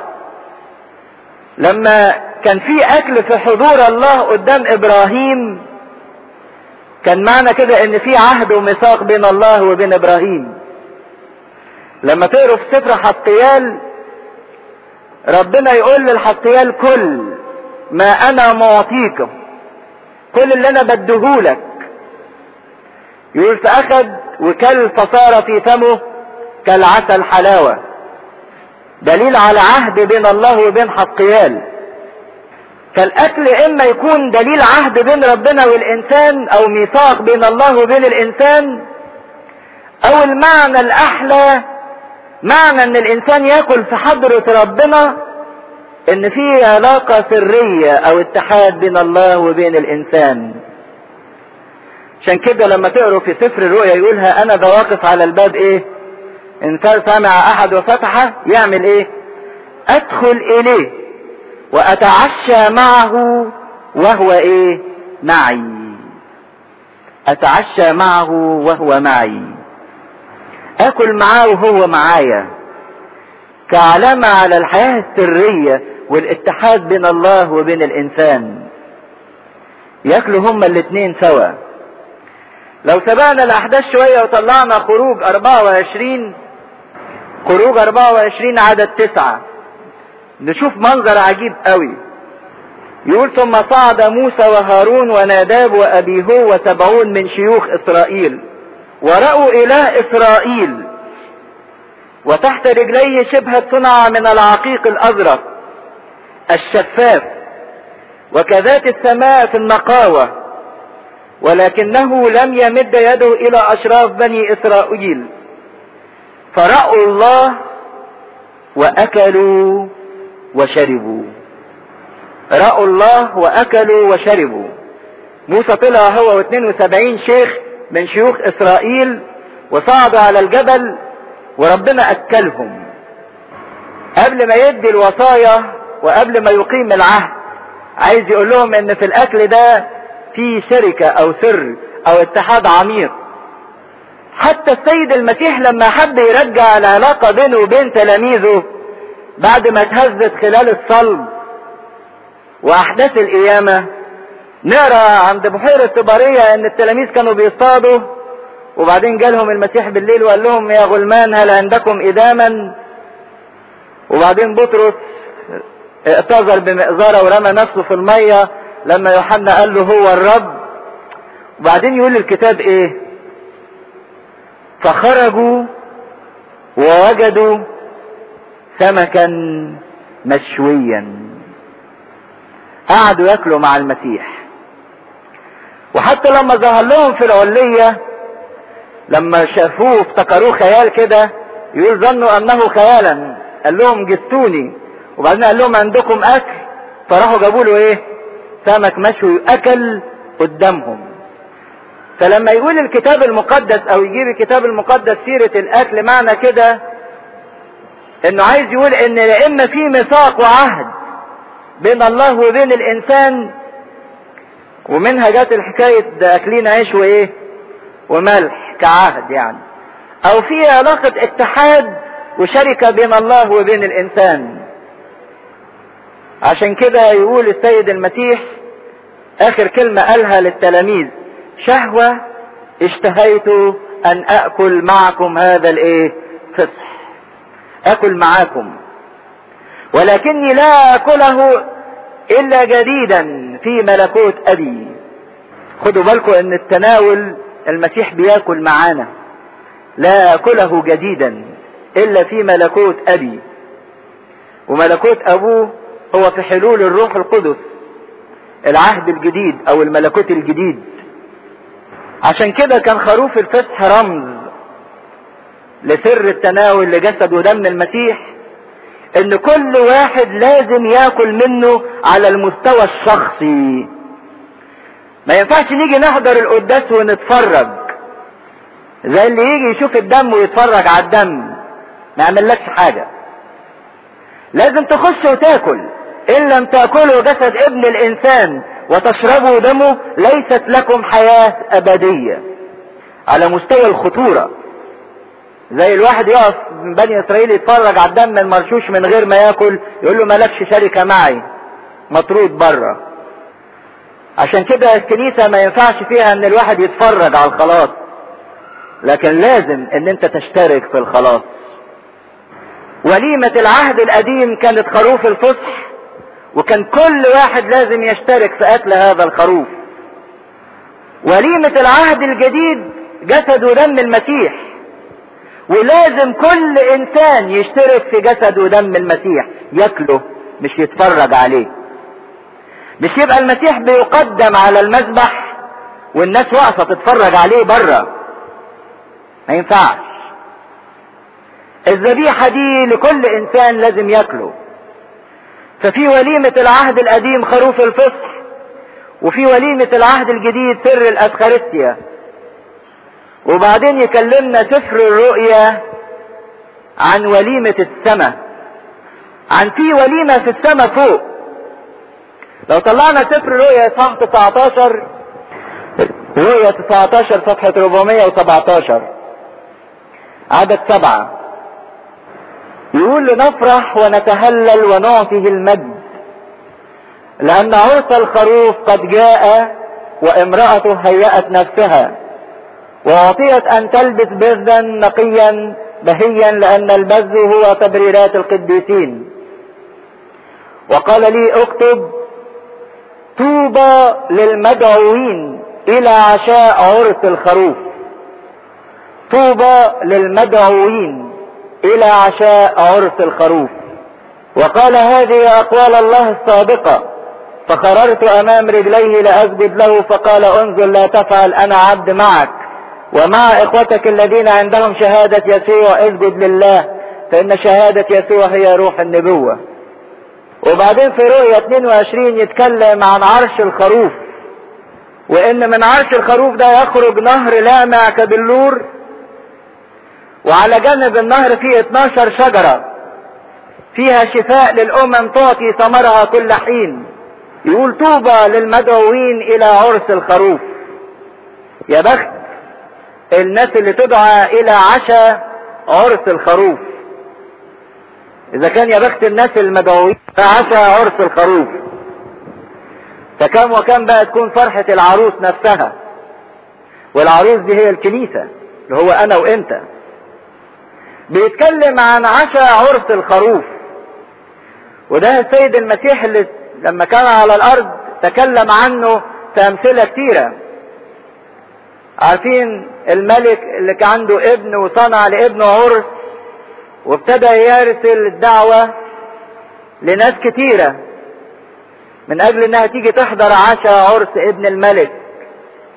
لما كان في اكل في حضور الله قدام ابراهيم، كان معنى كده ان في عهد وميثاق بين الله وبين ابراهيم. لما تقروا في سفر حسقيال، ربنا يقول للحسقيال: كل ما انا معطيكم، كل اللي انا بديهولك. يقول: فاخذ وكل فصار في فمه كالعسل حلاوة. دليل على عهد بين الله وبين حسقيال. فالاكل اما يكون دليل عهد بين ربنا والانسان، او ميثاق بين الله وبين الانسان، او المعنى الاحلى معنى ان الانسان ياكل في حضرة ربنا، ان في علاقة سرية او اتحاد بين الله وبين الانسان. عشان كده لما تقروا في سفر الرؤيا يقولها: انا ذا واقف على الباب ايه؟ ان سمع احد وفتحه يعمل ايه؟ ادخل اليه واتعشى معه وهو ايه؟ معي. اتعشى معه وهو معي. اكل معاه وهو معايا، كعلامة على الحياة السرية والاتحاد بين الله وبين الانسان. ياكلوا هما الاتنين سوا. لو سبقنا الاحداث شوية وطلعنا خروج 24 عدد 9، نشوف منظر عجيب قوي. يقول: ثم صعد موسى وهارون وناداب وابيهو و70 من شيوخ اسرائيل، ورأوا اله اسرائيل، وتحت رجليه شبهة صنع من العقيق الازرق الشفاف، وكذات السماء في النقاوة، ولكنه لم يمد يده الى اشراف بني اسرائيل، فرأوا الله واكلوا وشربوا. رأوا الله واكلوا وشربوا. موسى طلع هو و72 شيخ من شيوخ اسرائيل وصعدوا على الجبل، وربنا اكلهم. قبل ما يدي الوصايا وقبل ما يقيم العهد، عايز يقول لهم ان في الاكل ده في شركة او سر او اتحاد عميق. حتى السيد المسيح لما حب يرجع العلاقة بينه وبين تلاميذه بعد ما اتهزت خلال الصلب واحداث القيامة، نقرا عند بحيرة طبرية ان التلاميذ كانوا بيصطادوا، وبعدين جالهم المسيح بالليل وقال لهم: يا غلمان هل عندكم إداما؟ وبعدين بطرس اعتذر بمئزرة ورمى نفسه في المية لما يوحنا قال له هو الرب. وبعدين يقول الكتاب ايه؟ فخرجوا ووجدوا سمكا مشويا. قعدوا ياكلوا مع المسيح. وحتى لما ظهر لهم في العلية لما شافوه افتكروه خيال كده، يقول ظنوا انه خيالا، قال لهم جبتوني، وبعدين قال لهم عندكم اكل، فراحوا جابوا له ايه؟ سمك مشوي اكل قدامهم. فلما يقول الكتاب المقدس او يجيب الكتاب المقدس سيرة الاكل، معنى كده انه عايز يقول ان لان في ميثاق وعهد بين الله وبين الانسان، ومنها جات الحكاية ده اكلين عيش وايه وملح كعهد يعني، او في علاقة اتحاد وشركة بين الله وبين الانسان. عشان كده يقول السيد المسيح اخر كلمة قالها للتلاميذ: شهوة اشتهيت ان اكل معكم هذا الايه فصح، اكل معاكم، ولكني لا اكله الا جديدا في ملكوت ابي. خدوا بالكم ان التناول المسيح بياكل معانا، لا اكله جديدا الا في ملكوت ابي، وملكوت ابوه هو في حلول الروح القدس، العهد الجديد او الملكوت الجديد. عشان كده كان خروف الفصح رمز لسر التناول لجسد ودم المسيح، ان كل واحد لازم ياكل منه على المستوى الشخصي. ما ينفعش نيجي نحضر القداس ونتفرج زي اللي يجي يشوف الدم ويتفرج على الدم، ما يعملكش حاجة. لازم تخش وتاكل، ان لم تاكلوا جسد ابن الانسان وتشربوا دمه ليست لكم حياة ابدية. على مستوى الخطورة، زي الواحد يقف من بني اسرائيل يتفرج على الدم المرشوش من غير ما ياكل، يقول له مالكش شركة معي، مطرود بره. عشان كده الكنيسة ما ينفعش فيها ان الواحد يتفرج على الخلاص، لكن لازم ان انت تشترك في الخلاص. وليمة العهد القديم كانت خروف الفصح، وكان كل واحد لازم يشترك في اكل هذا الخروف. وليمة العهد الجديد جسد ودم المسيح، ولازم كل انسان يشترك في جسد ودم المسيح، ياكله مش يتفرج عليه. مش يبقى المسيح بيقدم على المذبح والناس واقفة تتفرج عليه بره، ما ينفعش. الذبيحة دي لكل انسان لازم ياكله. ففي وليمة العهد القديم خروف الفصح، وفي وليمة العهد الجديد سر الأفخارستيا. وبعدين يكلمنا سفر الرؤيا عن وليمة السماء، عن في وليمة في السماء فوق. لو طلعنا سفر الرؤيا صفحة 19، رؤيا 19 صفحة 417 عدد 7، يقول: لنفرح ونتهلل ونعطيه المجد، لأن عرس الخروف قد جاء، وامرأته هيأت نفسها، وأعطيت أن تلبس بذا نقيا بهيا، لأن البذ هو تبريرات القديسين. وقال لي: اكتب: طوبى للمدعوين إلى عشاء عرس الخروف. طوبى للمدعوين إلى عشاء عرس الخروف. وقال: هذه أقوال الله الصادقة. فخررت أمام رجليه لأسجد له، فقال: انظر لا تفعل، أنا عبد معك ومع إخوتك الذين عندهم شهادة يسوع، اسجد لله، فإن شهادة يسوع هي روح النبوة. وبعدين في رؤية 22 يتكلم عن عرش الخروف، وإن من عرش الخروف ده يخرج نهر لامع كبلور، وعلى جانب النهر فيه 12 شجرة فيها شفاء للأمم تعطي ثمرها كل حين. يقول: طوبى للمدعوين إلى عرس الخروف. يا بخت الناس اللي تدعى إلى عشاء عرس الخروف. إذا كان يا بخت الناس المدعوين عشاء عرس الخروف، فكم وكم بقى تكون فرحة العروس نفسها. والعروس دي هي الكنيسة اللي هو أنا وإنت. بيتكلم عن عشاء عرس الخروف، وده السيد المسيح اللي لما كان على الأرض تكلم عنه في أمثلة كتيرة. عارفين الملك اللي كان عنده ابن وصنع لابنه عرس، وابتدى يرسل الدعوة لناس كتيرة من أجل إنها تيجي تحضر عشاء عرس ابن الملك.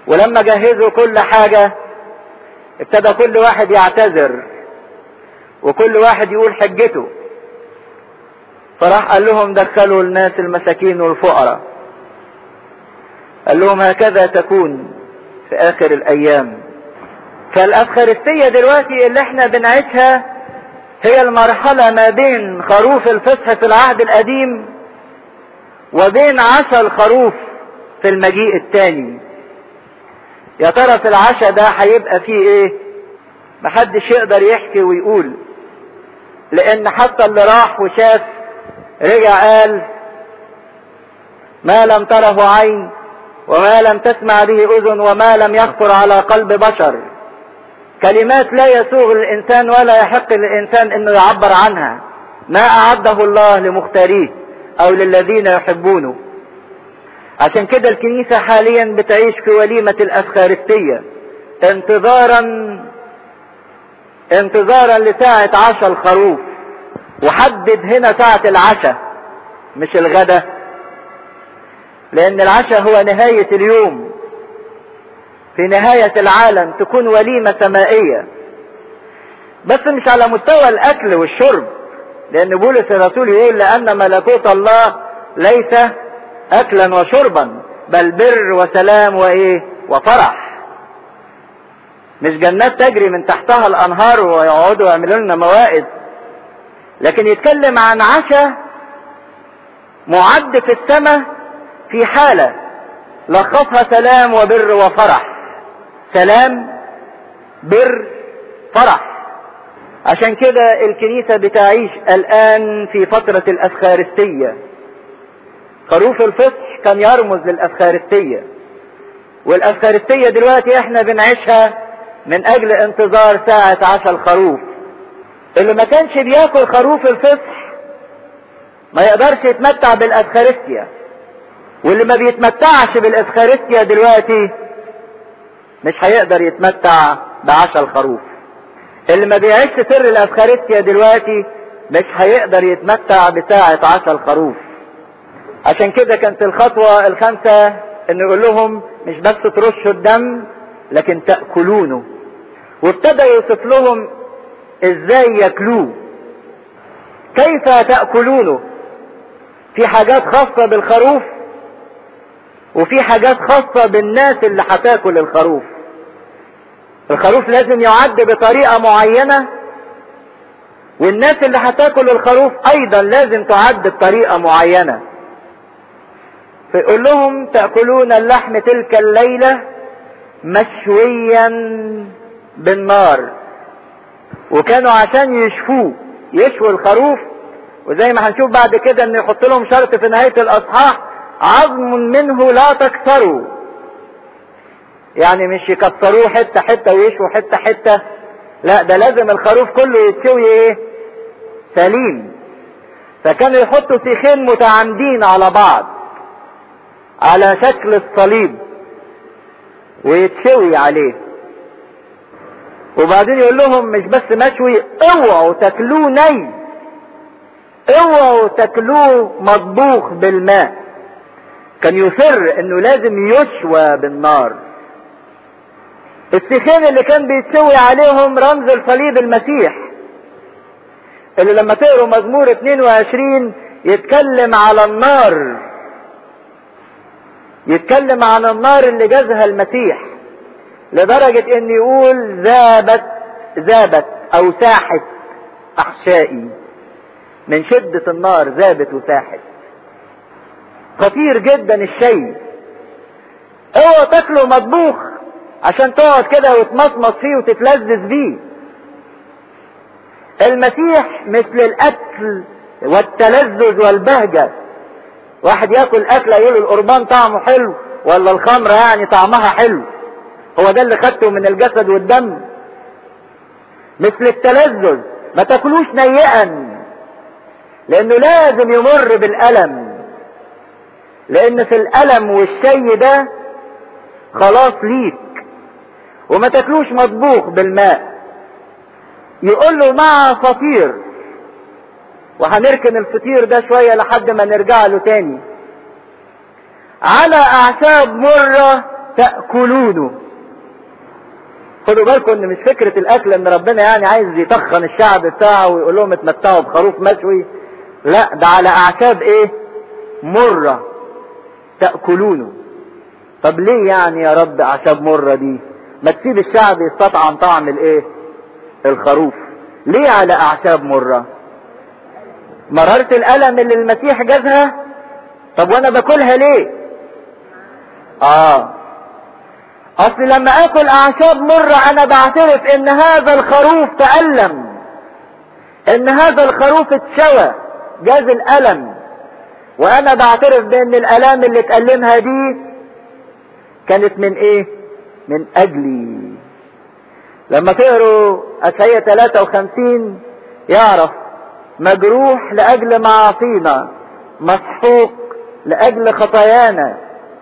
ولما جهزوا كل حاجة ابتدى كل واحد يعتذر وكل واحد يقول حجته. فراح قال لهم دخلوا الناس المساكين والفقراء. قال لهم هكذا تكون في اخر الايام. فالافخارستية دلوقتي اللي احنا بنعيشها هي المرحلة ما بين خروف الفصح في العهد القديم وبين عشاء الخروف في المجيء الثاني. يا ترى في العشاء ده هيبقى فيه ايه؟ محدش يقدر يحكي ويقول، لان حتى اللي راح وشاف رجع قال ما لم تره عين وما لم تسمع به اذن وما لم يخطر على قلب بشر. كلمات لا يسوغ للإنسان ولا يحق للإنسان انه يعبر عنها، ما اعده الله لمختاريه او للذين يحبونه. عشان كده الكنيسة حاليا بتعيش في وليمة الافخارستية انتظارا لساعة عشاء الخروف. وحدد هنا ساعة العشاء مش الغدا، لان العشاء هو نهاية اليوم. في نهاية العالم تكون وليمة سمائية، بس مش على مستوى الاكل والشرب، لان بولس الرسول يقول لان ملكوت الله ليس اكلا وشربا بل بر وسلام وفرح. مش جنات تجري من تحتها الانهار ويقعدوا يعملوا لنا موائد، لكن يتكلم عن عشاء معد في السماء في حالة لخصها سلام وبر وفرح. سلام، بر، فرح. عشان كده الكنيسة بتعيش الآن في فترة الأفخارستية. خروف الفصح كان يرمز للأفخارستية، والأفخارستية دلوقتي احنا بنعيشها من أجل انتظار ساعة عشاء الخروف. اللي ما كانش بياكل خروف الفصح ما يقدرش يتمتع بالأفخارستية، واللي ما بيتمتعش بالأفخارستية دلوقتي مش هيقدر يتمتع بعشاء الخروف. اللي ما بيعيش سر الأفخارستية دلوقتي مش هيقدر يتمتع بساعة عشاء الخروف. عشان كده كانت الخطوة الخامسة انه يقول لهم مش بس ترشوا الدم لكن تأكلونه، وابتدى يوصف لهم ازاي ياكلوه. كيف تأكلونه؟ في حاجات خاصة بالخروف وفي حاجات خاصة بالناس اللي هتاكل الخروف. الخروف لازم يعد بطريقة معينة، والناس اللي هتاكل الخروف ايضا لازم تعد بطريقة معينة. فيقول لهم تأكلون اللحم تلك الليلة مشويا بالنار. وكانوا عشان يشووا الخروف، وزي ما هنشوف بعد كده ان يحط لهم شرط في نهاية الاصحاح عظم منه لا تكسروا. يعني مش يكسروه حتة حتة ويشووا حتة حتة، لا ده لازم الخروف كله يتشوي سليم. فكانوا يحطوا سيخين متعامدين على بعض على شكل الصليب ويتشوي عليه. وبعدين يقول لهم مش بس مشوي، اوعوا تاكلوه ني، اوعوا تاكلوه مطبوخ بالماء. كان يصر انه لازم يشوى بالنار. السيخين اللي كان بيتشوي عليهم رمز الصليب المسيح، اللي لما تقروا مزمور 22 يتكلم على النار، يتكلم عن النار اللي جازها المسيح، لدرجة ان يقول ذابت او ساحت احشائي. من شدة النار ذابت وساحت. خطير جدا الشيء. اوعوا تاكلوا مطبوخ عشان تقعد كده وتمصمص فيه وتتلذذ بيه. المسيح مش للاكل والتلذذ والبهجة. واحد ياكل اكله يقول القربان طعمه حلو ولا الخمره يعني طعمها حلو، هو ده اللي خدته من الجسد والدم. مش للتلذذ. ما تاكلوش نيئا، لانه لازم يمر بالالم، لان في الالم والشي ده خلاص ليك. وما تاكلوش مطبوخ بالماء. يقول له مع فطير، وهنركن الفطير ده شوية لحد ما نرجع له تاني، على اعشاب مرة تأكلونه. خدوا بالكم ان مش فكرة الاكل ان ربنا يعني عايز يتخن الشعب بتاعه ويقول لهم اتمتعوا بخروف مشوي، لا، ده على اعشاب ايه؟ مرة تأكلونه. طب ليه يعني يا رب اعشاب مرة دي؟ ما تسيب الشعب يستطعم طعم الايه؟ الخروف. ليه على اعشاب مرة؟ مرارة الالم اللي المسيح جازها. طب وانا باكلها ليه؟ اصل لما اكل اعشاب مرة انا بعترف ان هذا الخروف تألم، ان هذا الخروف اتشوى جاز الالم، وانا بعترف بان الالام اللي اتألمها دي كانت من ايه؟ من اجلي. لما تقروا اشعياء 53 يعرف مجروح لاجل معاصينا، مسحوق لاجل خطايانا،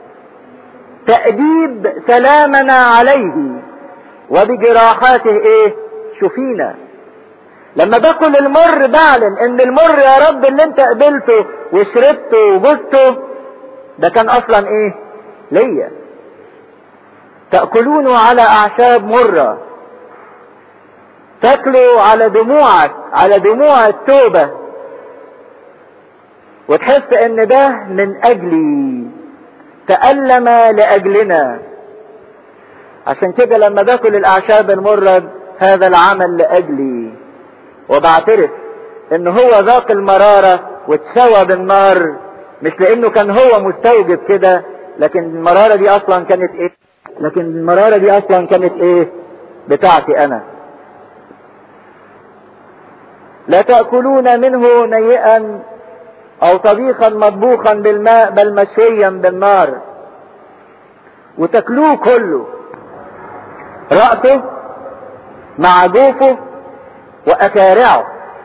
تأديب سلامنا عليه، وبجراحاته ايه؟ شفينا. لما باكل المر بعلن ان المر يا رب اللي انت قبلته وشربته وجزته ده كان اصلا ايه؟ ليا. تأكلونه على اعشاب مرة، تاكلوا على دموعك، على دموع التوبة، وتحس ان ده من اجلي، تألم لأجلنا. عشان كده لما باكل الأعشاب المرة هذا العمل لأجلي، وبعترف إن هو ذاق المرارة واتسوى بالنار، مش لأنه كان هو مستوجب كده، لكن المرارة دي أصلا كانت إيه؟ بتاعتي أنا. لا تأكلون منه نيئا او طبيخا مطبوخا بالماء بل مشويا بالنار، وتاكلوه كله، رأسه مع جوفه واكارعه.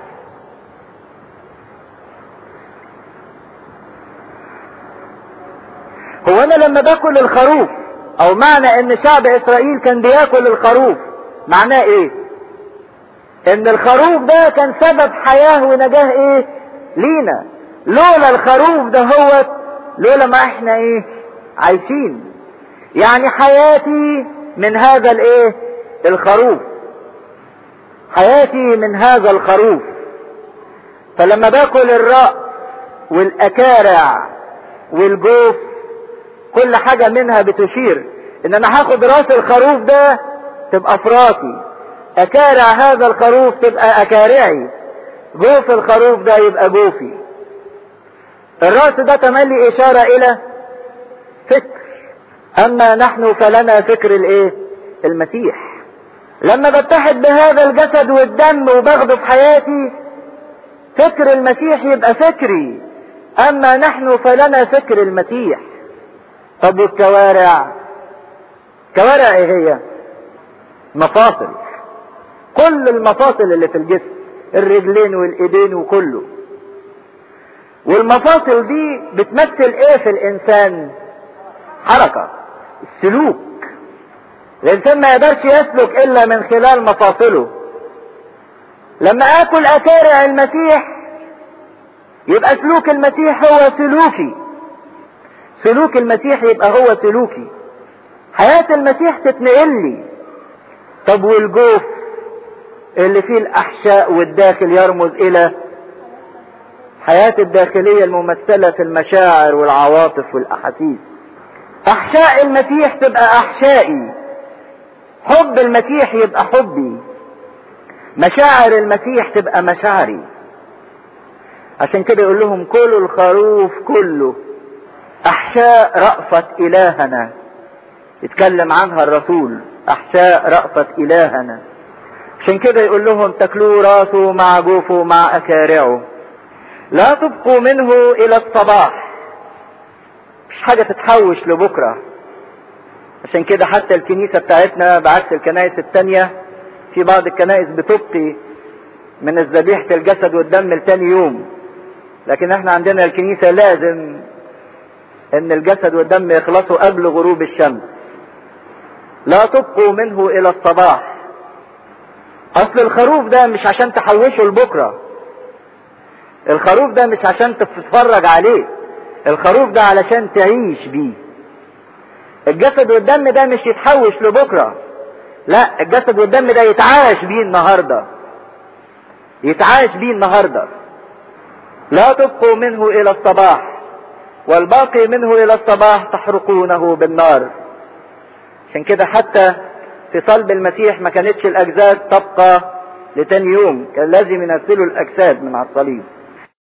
هو انا لما باكل الخروف، او معنى ان شعب اسرائيل كان بياكل الخروف، معناه ايه؟ ان الخروف ده كان سبب حياة ونجاة ايه؟ لينا. لولا الخروف ده لولا ما احنا ايه؟ عايشين. يعني حياتي من هذا الايه؟ الخروف. حياتي من هذا الخروف. فلما باكل الرأس والاكارع والجوف، كل حاجة منها بتشير ان انا هاخد راس الخروف ده تبقى فراسي، اكارع هذا الخروف تبقى اكارعي، جوف الخروف ده يبقى جوفي. الرأس ده تملي اشارة الى فكر، اما نحن فلنا فكر الايه؟ المسيح. لما بتحد بهذا الجسد والدم وباخده في حياتي، فكر المسيح يبقى فكري، اما نحن فلنا فكر المسيح. طب والكوارع؟ كوارع ايه هي؟ مفاصل. كل المفاصل اللي في الجسم، الرجلين والايدين وكله. والمفاصل دي بتمثل ايه في الانسان؟ حركة، السلوك. الانسان ما يقدرش يسلك الا من خلال مفاصله. لما اكل اكارع المسيح يبقى سلوك المسيح هو سلوكي، سلوك المسيح يبقى هو سلوكي، حياة المسيح تتنقل لي. طب والجوف اللي فيه الاحشاء والداخل يرمز الى حياة الداخلية الممثلة في المشاعر والعواطف والاحاسيس. احشاء المسيح تبقى احشائي، حب المسيح يبقى حبي، مشاعر المسيح تبقى مشاعري. عشان كده يقول لهم كلوا الخروف كله، احشاء رأفة الهنا، يتكلم عنها الرسول، احشاء رأفة الهنا. عشان كده يقول لهم تاكلوا راسه مع جوفه مع اكارعه، لا تبقوا منه الى الصباح. مش حاجة تتحوش لبكرة. عشان كده حتى الكنيسة بتاعتنا بعكس الكنائس التانية، في بعض الكنائس بتبقي من الذبيحة الجسد والدم لتاني يوم، لكن احنا عندنا الكنيسة لازم ان الجسد والدم يخلصوا قبل غروب الشمس. لا تبقوا منه الى الصباح. اصل الخروف ده مش عشان تحوشه لبكرة، الخروف ده مش عشان تتفرج عليه، الخروف ده علشان تعيش بيه. الجسد والدم ده مش يتحوش لبكرة، لا، الجسد والدم ده يتعاش بيه النهاردة، يتعاش بيه النهاردة. لا تبقوا منه الى الصباح، والباقي منه الى الصباح تحرقونه بالنار. عشان كده حتى في صلب المسيح ما كانتش الاجساد تبقى لتاني يوم، كان لازم ينزلوا الاجساد من على الصليب.